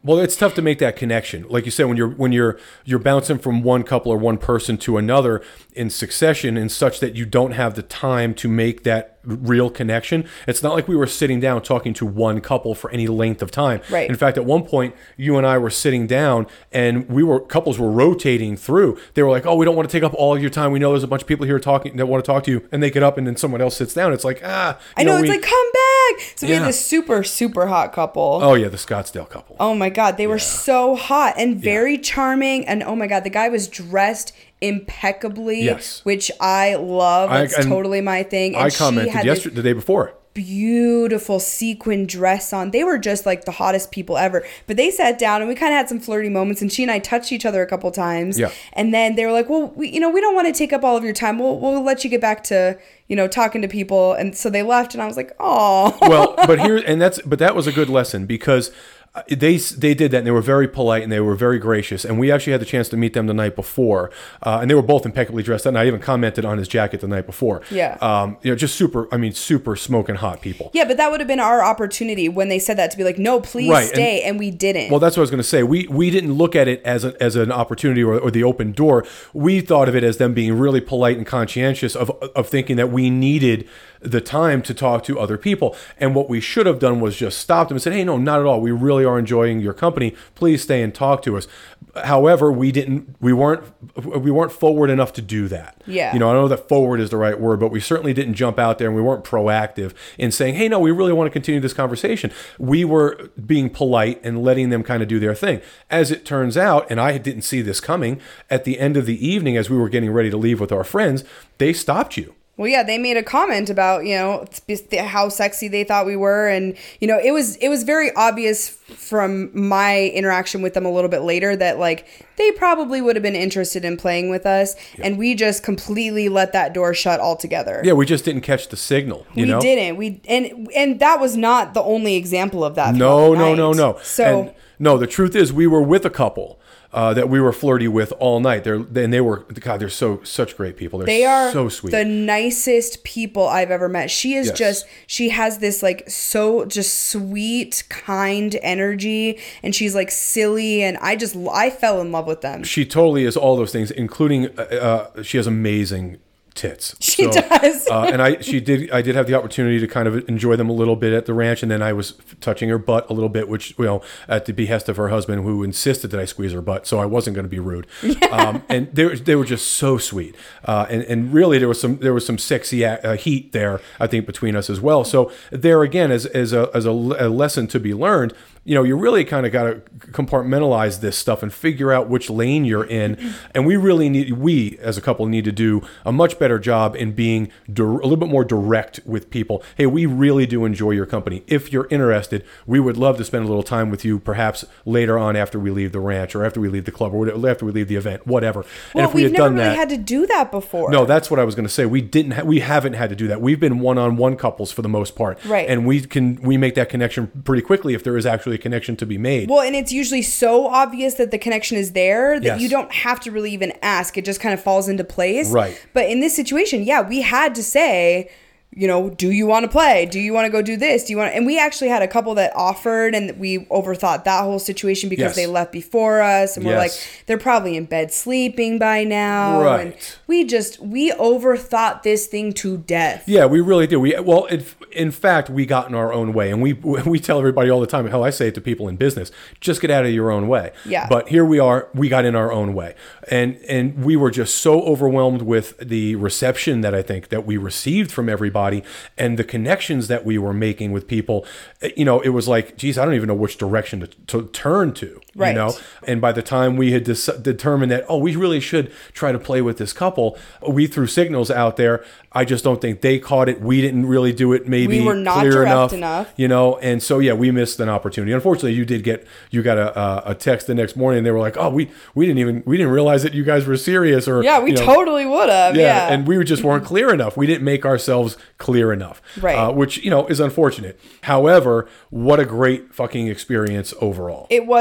Well, it's tough to make that connection. Like you said, when you're when you're you're bouncing from one couple or one person to another in succession, in such that you don't have the time to make that real connection. It's not like we were sitting down talking to one couple for any length of time. Right. In fact, at one point, you and I were sitting down, and we were couples were rotating through. They were like, "Oh, we don't want to take up all of your time. We know there's a bunch of people here talking that want to talk to you," and they get up, and then someone else sits down. It's like, ah, I know, know it's we, like, come back. So we Yeah. had this super, super hot couple. oh yeah, the Scottsdale couple. Oh my God, they were so hot and very charming. And oh my God, the guy was dressed impeccably, Yes. which I love. I- It's and totally my thing. And I she commented had yesterday, the day before. this beautiful sequin dress on. They were just like the hottest people ever. But they sat down and we kind of had some flirty moments, and she and I touched each other a couple times. Yeah. And then they were like, well, we, you know, we don't want to take up all of your time. We'll, we'll let you get back to, you know, talking to people. And so they left, and I was like, oh. Well, but here, and that's, but that was a good lesson, because they they did that, and they were very polite, and they were very gracious, and we actually had the chance to meet them the night before, uh, and they were both impeccably dressed, and I even commented on his jacket the night before. Yeah. Um, you know, just super, I mean, super smoking hot people. Yeah, but that would have been our opportunity when they said that, to be like, no, please Right, stay, and, and we didn't. Well, that's what I was going to say. We we didn't look at it as a, as an opportunity or, or the open door. We thought of it as them being really polite and conscientious of of thinking that we needed the time to talk to other people. And what we should have done was just stopped them and said, hey, no, not at all. We really are enjoying your company. Please stay and talk to us. However, we didn't, we weren't, we weren't forward enough to do that. Yeah. You know, I don't know that forward is the right word, but we certainly didn't jump out there, and we weren't proactive in saying, hey, no, we really want to continue this conversation. We were being polite and letting them kind of do their thing. As it turns out, and I didn't see this coming, at the end of the evening, as we were getting ready to leave with our friends, they stopped you. Well, yeah, they made a comment about, you know, how sexy they thought we were. And, you know, it was it was very obvious from my interaction with them a little bit later that, like, they probably would have been interested in playing with us. Yeah. And we just completely let that door shut altogether. Yeah, we just didn't catch the signal. You we know? didn't. We and and that was not the only example of that. No, no, no, no. So, and, no, the truth is, we were with a couple Uh, that we were flirty with all night. They're and they were God. They're so such great people. They're they are so sweet. The nicest people I've ever met. She is Yes. just. She has this like so just sweet, kind energy, and she's like silly, and I just I fell in love with them. She totally is all those things, including uh, uh, she has amazing tits. She So, does. uh, and I she did I did have the opportunity to kind of enjoy them a little bit at the ranch, and then I was touching her butt a little bit, which, you know, at the behest of her husband, who insisted that I squeeze her butt, so I wasn't going to be rude. Yeah. Um, and they they were just so sweet, uh, and and really there was some there was some sexy uh, heat there, I think, between us as well. So there again, as as a as a, a lesson to be learned. You know, you really kind of got to compartmentalize this stuff and figure out which lane you're in. And we really need, we as a couple need to do a much better job in being di- a little bit more direct with people. Hey, we really do enjoy your company. If you're interested, we would love to spend a little time with you, perhaps later on after we leave the ranch or after we leave the club or after we leave the event, whatever. Well, and if we we've had never done really that, had to do that before. no, that's what I was going to say. We didn't. Ha- we haven't had to do that. We've been one-on-one couples for the most part, right? And we can we make that connection pretty quickly if there is actually a connection to be made. Well, and it's usually so obvious that the connection is there that Yes. you don't have to really even ask. It just kind of falls into place, right? But in this situation, yeah, we had to say, you know, do you want to play? Do you want to go do this? Do you want to? And we actually had a couple that offered, and we overthought that whole situation because Yes. they left before us, and we're Yes. like, they're probably in bed sleeping by now. Right. And we just we overthought this thing to death. Yeah, we really do. We well, it, in fact, we got in our own way, and we we tell everybody all the time. Hell, I say it to people in business: just get out of your own way. Yeah. But here we are. We got in our own way, and and we were just so overwhelmed with the reception that I think that we received from everybody, and the connections that we were making with people. You know, it was like, geez, I don't even know which direction to, to turn to. Right. You know, and by the time we had des- determined that, oh, we really should try to play with this couple, we threw signals out there. I just don't think they caught it. We didn't really do it maybe We were not clear direct enough, enough. you know, and so yeah, we missed an opportunity. Unfortunately, you did get you got a a text the next morning, and they were like, oh, we we didn't even we didn't realize that you guys were serious, or Yeah, we you know, totally would have. yeah, Yeah, and we just weren't clear enough. We didn't make ourselves clear enough, Right. Uh, which, you know, is unfortunate. However, what a great fucking experience overall. It was great. And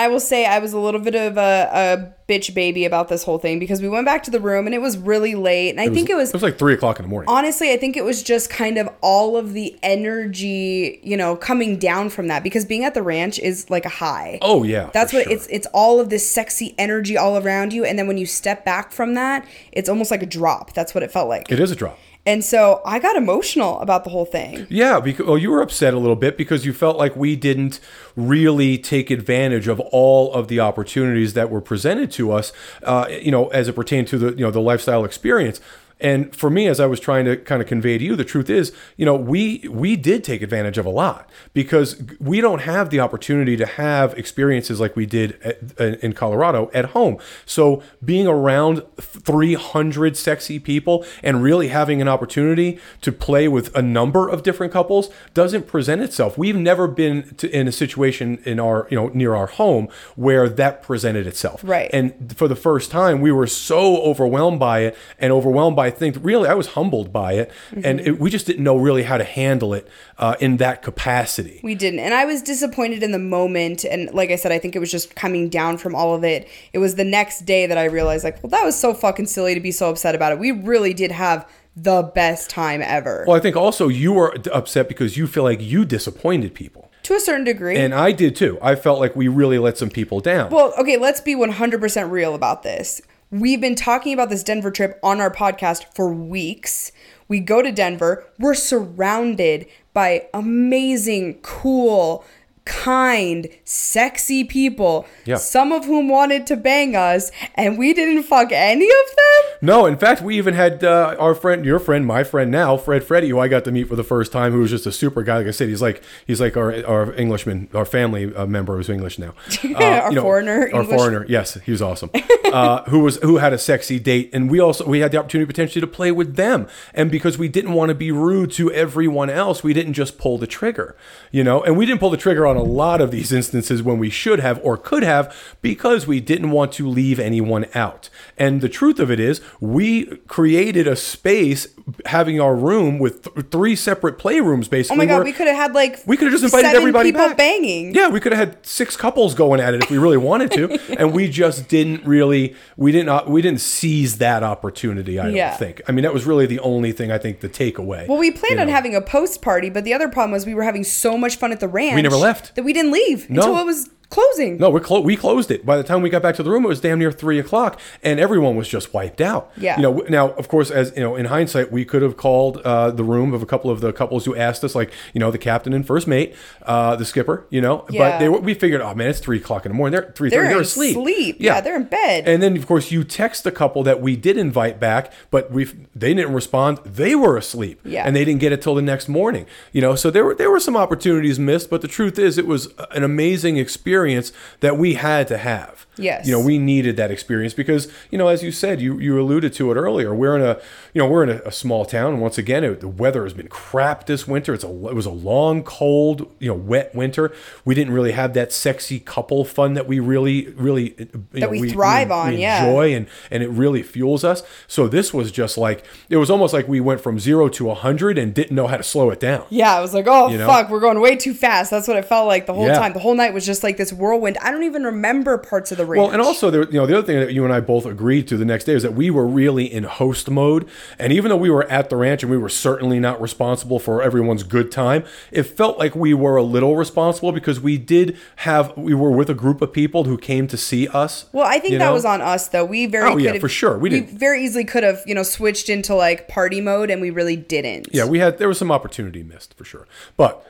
I will say I was a little bit of a, a bitch baby about this whole thing because we went back to the room and it was really late. And I it think was, it was... It was like three o'clock in the morning. Honestly, I think it was just kind of all of the energy, you know, coming down from that. Because being at the ranch is like a high. Oh, yeah. That's what... sure. It's it's all of this sexy energy all around you. And then when you step back from that, it's almost like a drop. That's what it felt like. It is a drop. And so I got emotional about the whole thing. Yeah, because well, you were upset a little bit because you felt like we didn't really take advantage of all of the opportunities that were presented to us, uh, you know, as it pertained to the you know the lifestyle experience. And for me, as I was trying to kind of convey to you, the truth is, you know, we we did take advantage of a lot because we don't have the opportunity to have experiences like we did at, in Colorado at home. So being around three hundred sexy people and really having an opportunity to play with a number of different couples doesn't present itself. We've never been to, in a situation in our, you know, near our home where that presented itself. Right. And for the first time, we were so overwhelmed by it and overwhelmed by I think really I was humbled by it, mm-hmm. and it, we just didn't know really how to handle it uh, in that capacity. We didn't, and I was disappointed in the moment. And like I said, I think it was just coming down from all of it. It was the next day that I realized, like, well, that was so fucking silly to be so upset about it. We really did have the best time ever. Well, I think also you were upset because you feel like you disappointed people. To a certain degree. And I did too. I felt like we really let some people down. Well, okay, let's be one hundred percent real about this. We've been talking about this Denver trip on our podcast for weeks. We go to Denver. We're surrounded by amazing, cool, kind, sexy people. Yeah. Some of whom wanted to bang us, and we didn't fuck any of them? No, in fact, we even had uh, our friend, your friend, my friend now, Fred Freddy, who I got to meet for the first time, who was just a super guy. Like I said, he's like he's like our our Englishman, our family uh, member who's English now. Uh, our you know, foreigner, our English. foreigner. Yes, he was awesome. uh, who was who had a sexy date, and we also we had the opportunity potentially to play with them. And because we didn't want to be rude to everyone else, we didn't just pull the trigger, you know. And we didn't pull the trigger on a lot of these instances when we should have or could have because we didn't want to leave anyone out. And the truth of it is, we created a space having our room with th- three separate playrooms basically. Oh my god, we could have had like we could have just invited seven everybody people back. banging. Yeah, we could have had six couples going at it if we really wanted to, and we just didn't really we didn't uh, we didn't seize that opportunity. I don't Yeah. think. I mean, that was really the only thing I think the takeaway. Well, we planned you on know. having a post party, but the other problem was we were having so much fun at the ranch. We never left. That we didn't leave No. until it was closing. No, we clo- we closed it. By the time we got back to the room, it was damn near three o'clock, and everyone was just wiped out. Yeah. You know. Now, of course, as you know, in hindsight, we could have called uh, the room of a couple of the couples who asked us, like you know, the captain and first mate, uh, the skipper. You know. Yeah. But they were, we figured, oh man, it's three o'clock in the morning. They're three They're thirty. They're in asleep. sleep. Yeah. They're in bed. And then, of course, you text the couple that we did invite back, but we they didn't respond. They were asleep. Yeah. And they didn't get it till the next morning. You know. So there were there were some opportunities missed, but the truth is, it was an amazing experience that we had to have. Yes. You know, we needed that experience because, you know, as you said, you you alluded to it earlier. We're in a, you know, we're in a, a small town. And once again, it, the weather has been crap this winter. It's a, it was a long, cold, you know, wet winter. We didn't really have that sexy couple fun that we really, really, you That know, we thrive we, on, we yeah. enjoy and, and it really fuels us. So this was just like, it was almost like we went from zero to a hundred and didn't know how to slow it down. Yeah, I was like, oh, You know? fuck, we're going way too fast. That's what it felt like the whole Yeah. time. The whole night was just like this whirlwind. I don't even remember parts of the ranch. Well, and also, there, you know, the other thing that you and I both agreed to the next day is that we were really in host mode. And even though we were at the ranch and we were certainly not responsible for everyone's good time, it felt like we were a little responsible because we did have, we were with a group of people who came to see us. Well, I think you that know? was on us, though. We very Oh, yeah, could've- for sure. We We didn't- very easily could have, you know, switched into like party mode, and we really didn't. Yeah, we had, there was some opportunity missed for sure. But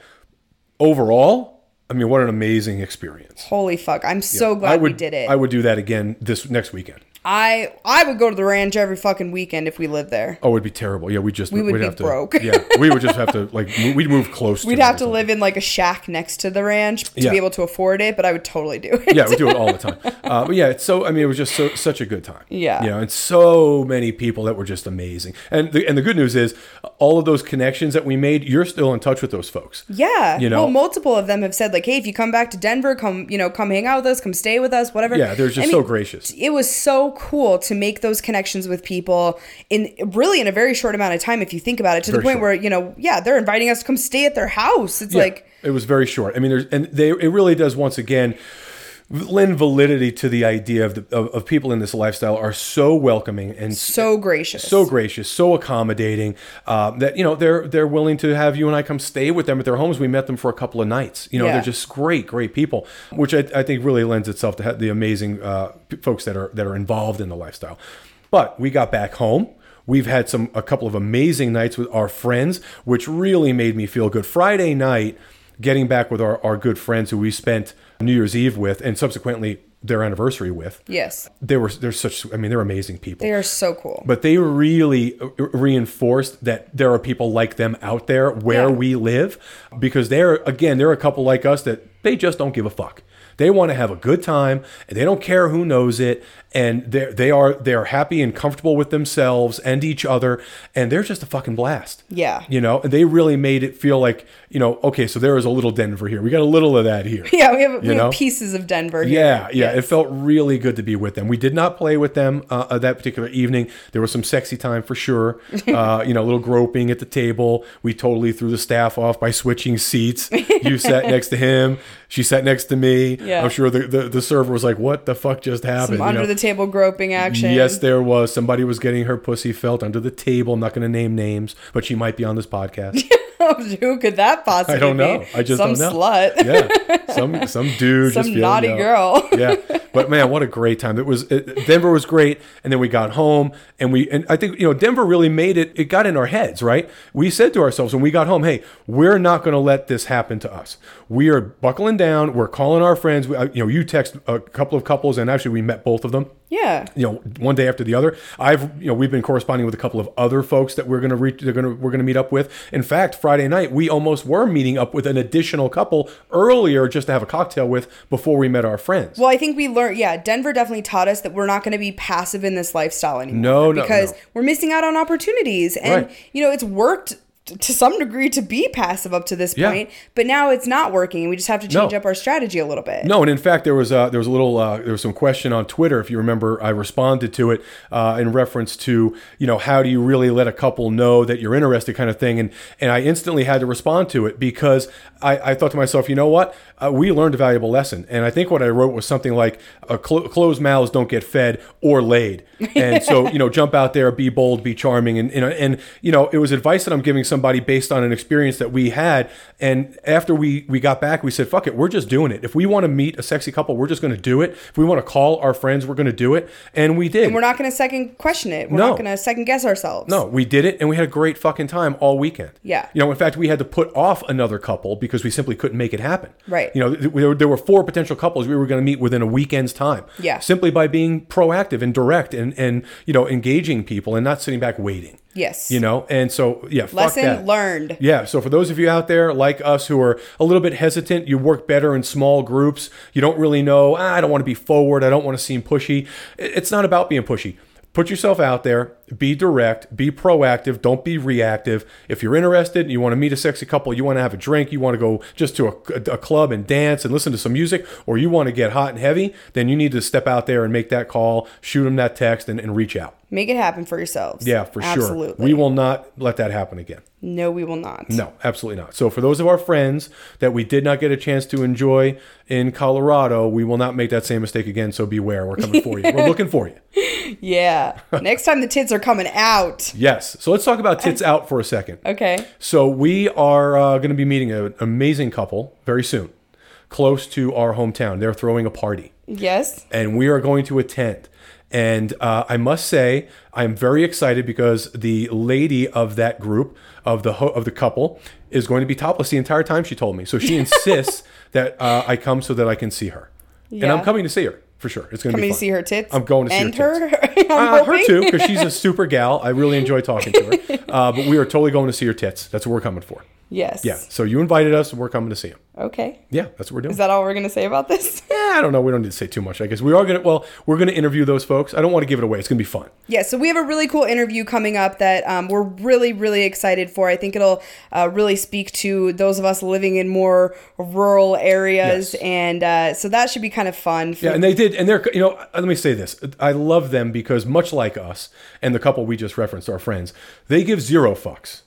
overall, I mean, what an amazing experience. Holy fuck! I'm so glad I would, we did it. I would do that again this next weekend. I I would go to the ranch every fucking weekend if we lived there. Oh, it'd be terrible. Yeah, we just We would we'd be have to, broke. Yeah, we would just have to like mo- we'd move close. We'd to have it to or live in like a shack next to the ranch to Yeah. be able to afford it, but I would totally do it. Yeah, we do it all the time. Uh, but yeah, it's so. I mean, it was just so such a good time. Yeah. you know, and so many people that were just amazing. And the and the good news is, all of those connections that we made, you're still in touch with those folks. Yeah. You know? Well, multiple of them have said like, hey, if you come back to Denver, come, you know, come hang out with us, come stay with us, whatever. Yeah, they're just I so mean, gracious. It was so cool to make those connections with people in really in a very short amount of time, if you think about it, to Very the point short. where, you know, yeah, they're inviting us to come stay at their house. It's Yeah, like, it was very short. I mean, there's and they it really does once again lend validity to the idea of, the, of of people in this lifestyle are so welcoming and So gracious. so gracious, so accommodating uh, that you know they're they're willing to have you and I come stay with them at their homes. We met them for a couple of nights. You know, Yeah. they're just great, great people, which I, I think really lends itself to the amazing uh, folks that are that are involved in the lifestyle. But we got back home. We've had some a couple of amazing nights with our friends, which really made me feel good. Friday night, getting back with our, our good friends who we spent New Year's Eve with and subsequently their anniversary with. Yes. They were they're such I mean they're amazing people. They are so cool. But they really reinforced that there are people like them out there where Yeah. we live, because they're again they're a couple like us that they just don't give a fuck. They want to have a good time, and they don't care who knows it. And they they are they're happy and comfortable with themselves and each other, and they're just a fucking blast. Yeah. You know, and they really made it feel like, you know, okay, so there is a little Denver here. We got a little of that here. Yeah, we have, we You know? have pieces of Denver here. Yeah, yeah. Yes. It felt really good to be with them. We did not play with them uh, uh, that particular evening. There was some sexy time for sure. Uh, you know, a little groping at the table. We totally threw the staff off by switching seats. You sat next to him. She sat next to me. Yeah. I'm sure the, the, the server was like, what the fuck just happened? Some You under know? the table groping action. Yes, there was. Somebody was getting her pussy felt under the table. I'm not going to name names, but she might be on this podcast. Who could that possibly I don't know. be? I just Some don't know. slut. Yeah, some some dude, Some just feeling, naughty you know. girl. Yeah, but man, what a great time! It was. It, Denver was great, and then we got home, and we and I think you know Denver really made it. It got in our heads, right? We said to ourselves when we got home, "Hey, we're not going to let this happen to us. We are buckling down. We're calling our friends. We, you know, you text a couple of couples, and actually we met both of them. Yeah. You know, one day after the other. I've, you know, we've been corresponding with a couple of other folks that we're going to reach, they're going to, we're going to meet up with. In fact, Friday night, we almost were meeting up with an additional couple earlier just to have a cocktail with before we met our friends. Well, I think we learned, yeah, Denver definitely taught us that we're not going to be passive in this lifestyle anymore. No, no, Because no. we're missing out on opportunities. And, Right. you know, it's worked t- to some degree to be passive up to this Yeah. point, but now it's not working. We just have to change No. up our strategy a little bit. No, and in fact, there was a, there was a little uh, there was some question on Twitter. If you remember, I responded to it uh, in reference to you know how do you really let a couple know that you're interested, kind of thing, and and I instantly had to respond to it because I, I thought to myself, you know what, uh, we learned a valuable lesson, and I think what I wrote was something like uh, cl- closed mouths don't get fed or laid, and so you know jump out there, be bold, be charming, and and, and you know it was advice that I'm giving somebody based on an experience that we had, and after we we got back, we said, fuck it, we're just doing it. If we want to meet a sexy couple, we're just going to do it. If we want to call our friends, we're going to do it. And we did. And we're not going to second question it. We're No. not going to second guess ourselves. No, we did it, and we had a great fucking time all weekend. Yeah. You know, in fact, we had to put off another couple because we simply couldn't make it happen. Right. You know, th- there there were four potential couples we were going to meet within a weekend's time. Yeah. Simply by being proactive and direct and, and you know, engaging people and not sitting back waiting. Yes. You know, and so, yeah, fuck Lesson that. learned. Yeah, so for those of you out there like us who are a little bit hesitant, you work better in small groups, you don't really know, ah, I don't want to be forward, I don't want to seem pushy. It- It's not about being pushy. Put yourself out there, be direct, be proactive, don't be reactive. If you're interested, you want to meet a sexy couple, you want to have a drink, you want to go just to a, a club and dance and listen to some music, or you want to get hot and heavy, then you need to step out there and make that call, shoot them that text, and, and reach out. Make it happen for yourselves. Yeah, for sure. Absolutely. We will not let that happen again. No, we will not. No, absolutely not. So for those of our friends that we did not get a chance to enjoy in Colorado, we will not make that same mistake again. So beware. We're coming for you. We're looking for you. Yeah. Next time the tits are coming out. Yes. So let's talk about tits out for a second. Okay. So we are uh, going to be meeting an amazing couple very soon, close to our hometown. They're throwing a party, Yes. and we are going to attend. And uh, I must say, I'm very excited because the lady of that group, of the ho- of the couple, is going to be topless the entire time, she told me. So she insists that uh, I come so that I can see her. And I'm Yeah. coming to see her, for sure. It's going to be Coming fun. to see her tits. I'm going to see and her her. tits. I'm Uh, her hoping. too, because she's a super gal. I really enjoy talking to her. Uh, but we are totally going to see her tits. That's what we're coming for. Yes. Yeah. So you invited us, and we're coming to see them. Okay. Yeah, that's what we're doing. Is that all we're going to say about this? Yeah, I don't know. We don't need to say too much. I guess we are gonna. Well, we're gonna interview those folks. I don't want to give it away. It's gonna be fun. Yeah, so we have a really cool interview coming up that um, we're really, really excited for. I think it'll uh, really speak to those of us living in more rural areas, Yes. and uh, so that should be kind of fun. For, Yeah, and they did, and they're. You know, let me say this. I love them because much like us and the couple we just referenced, our friends, they give zero fucks.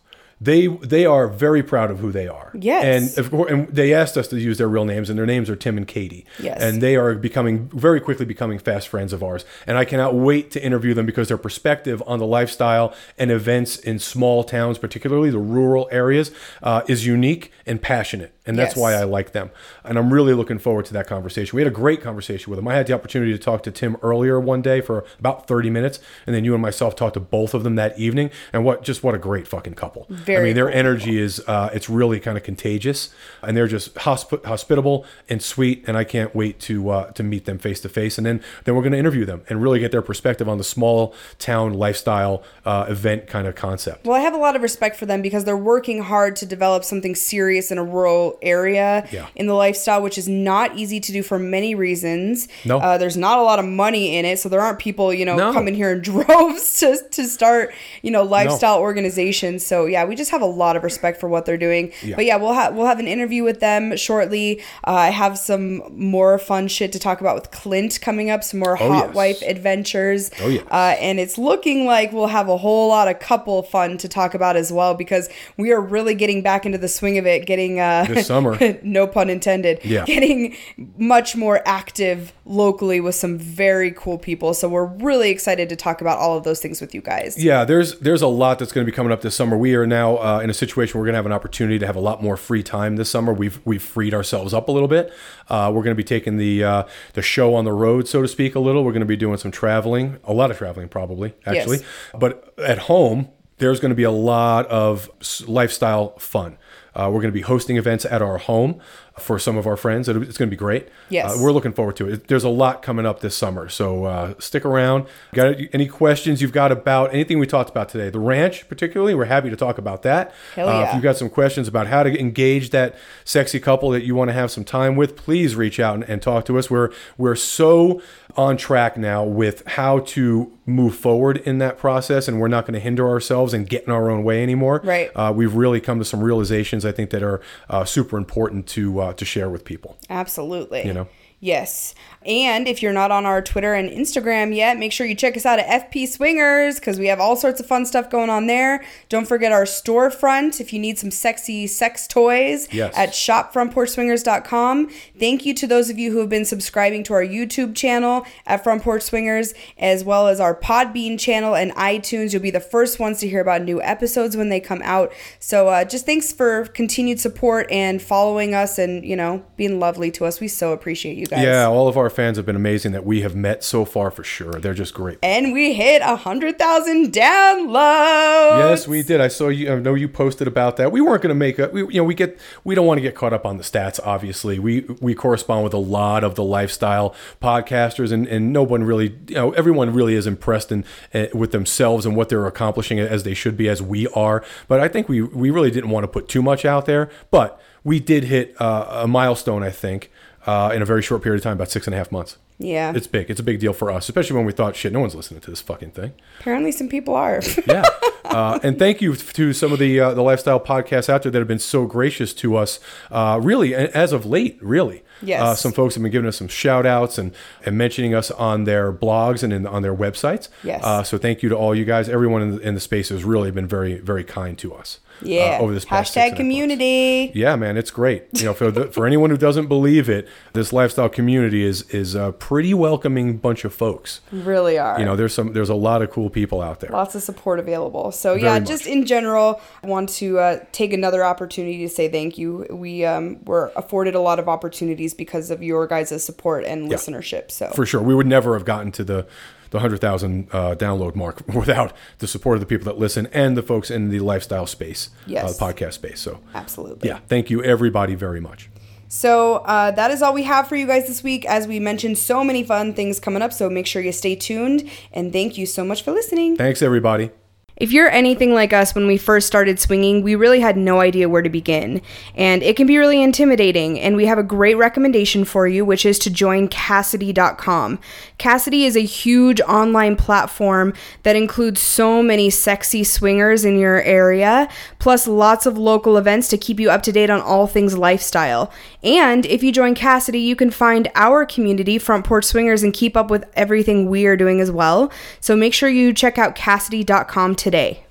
they they are very proud of who they are. Yes. And of course, and they asked us to use their real names, and their names are Tim and Katie. Yes. And they are becoming very quickly becoming fast friends of ours. And I cannot wait to interview them because their perspective on the lifestyle and events in small towns, particularly the rural areas, uh, is unique and passionate. And that's Yes. why I like them. And I'm really looking forward to that conversation. We had a great conversation with them. I had the opportunity to talk to Tim earlier one day for about thirty minutes. And then you and myself talked to both of them that evening. And what just what a great fucking couple. Very I mean, their cool energy is, uh, it's really kind of contagious. And they're just hosp- hospitable and sweet. And I can't wait to uh, to meet them face to face. And then, then we're going to interview them and really get their perspective on the small town lifestyle uh, event kind of concept. Well, I have a lot of respect for them because they're working hard to develop something serious in a rural area Yeah. in the lifestyle, which is not easy to do for many reasons. No. Uh, there's not a lot of money in it, so there aren't people, you know, No. coming here in droves to, to start, you know, lifestyle organizations. So yeah, we just have a lot of respect for what they're doing. Yeah. But yeah, we'll have we'll have an interview with them shortly. Uh, I have some more fun shit to talk about with Clint coming up, some more Oh, hot yes. wife adventures. Oh, yes. Uh, and it's looking like we'll have a whole lot of couple fun to talk about as well because we are really getting back into the swing of it, getting uh, This summer. no pun intended, Yeah. getting much more active locally with some very cool people. So we're really excited to talk about all of those things with you guys. Yeah, there's there's a lot that's going to be coming up this summer. We are now uh, in a situation where we're going to have an opportunity to have a lot more free time this summer. We've we've freed ourselves up a little bit. Uh, we're going to be taking the uh, the show on the road, so to speak, a little. We're going to be doing some traveling, a lot of traveling probably, actually. Yes. But at home, there's going to be a lot of s- lifestyle fun. Uh, we're going to be hosting events at our home for some of our friends. It'll- It's going to be great. Yes. Uh, we're looking forward to it. There's a lot coming up this summer, so uh, stick around. Got any questions you've got about anything we talked about today? The ranch, particularly, we're happy to talk about that. Hell Uh, yeah. if you've got some questions about how to engage that sexy couple that you want to have some time with, please reach out and, and talk to us. We're we're so on track now with how to move forward in that process, and we're not going to hinder ourselves and get in our own way anymore. Right. Uh, we've really come to some realizations, I think, that are uh, super important to uh, to share with people. Absolutely. You know? Yes. And if you're not on our Twitter and Instagram yet, make sure you check us out at F P Swingers because we have all sorts of fun stuff going on there. Don't forget our storefront if you need some sexy sex toys Yes. at shop front porch swingers dot com. Thank you to those of you who have been subscribing to our YouTube channel at Front Porch Swingers, as well as our Podbean channel and iTunes. You'll be the first ones to hear about new episodes when they come out. So uh, just thanks for continued support and following us and, you know, being lovely to us. We so appreciate you guys. Yeah, all of our fans have been amazing that we have met so far for sure. They're just great. And we hit one hundred thousand downloads. Yes, we did. I saw you. I know you posted about that. We weren't going to make a. We, you know, we get. We don't want to get caught up on the stats. Obviously, we we correspond with a lot of the lifestyle podcasters, and, and no one really. You know, everyone really is impressed in, uh, with themselves and what they're accomplishing as they should be, as we are. But I think we we really didn't want to put too much out there. But we did hit uh, a milestone, I think, uh, in a very short period of time, about six and a half months. Yeah. It's big. It's a big deal for us, especially when we thought, shit, no one's listening to this fucking thing. Apparently some people are. Yeah. Uh, and thank you to some of the uh, the lifestyle podcasts out there that have been so gracious to us, uh, really, as of late, really. Yes. Uh, some folks have been giving us some shout outs and, and mentioning us on their blogs and in, on their websites. Yes. Uh, so thank you to all you guys. Everyone in the, in the space has really been very, very kind to us. Yeah. Uh, over this past six and a Hashtag half months. community. Yeah, man, it's great. You know, for the, for anyone who doesn't believe it, this lifestyle community is is a pretty welcoming bunch of folks. Really are. You know, there's some there's a lot of cool people out there. Lots of support available. So Very yeah, much. just in general, I want to uh, take another opportunity to say thank you. We um, were afforded a lot of opportunities because of your guys' support and Yeah. listenership. So For sure, we would never have gotten to the the one hundred thousand uh, download mark without the support of the people that listen and the folks in the lifestyle space, Yes. uh, podcast space. So absolutely. yeah, thank you everybody very much. So uh, that is all we have for you guys this week. As we mentioned, so many fun things coming up. So make sure you stay tuned. And thank you so much for listening. Thanks everybody. If you're anything like us when we first started swinging, we really had no idea where to begin. And it can be really intimidating. And we have a great recommendation for you, which is to join Kasidie dot com. Kasidie is a huge online platform that includes so many sexy swingers in your area, plus lots of local events to keep you up to date on all things lifestyle. And if you join Kasidie, you can find our community, Front Porch Swingers, and keep up with everything we are doing as well. So make sure you check out Kasidie dot com today.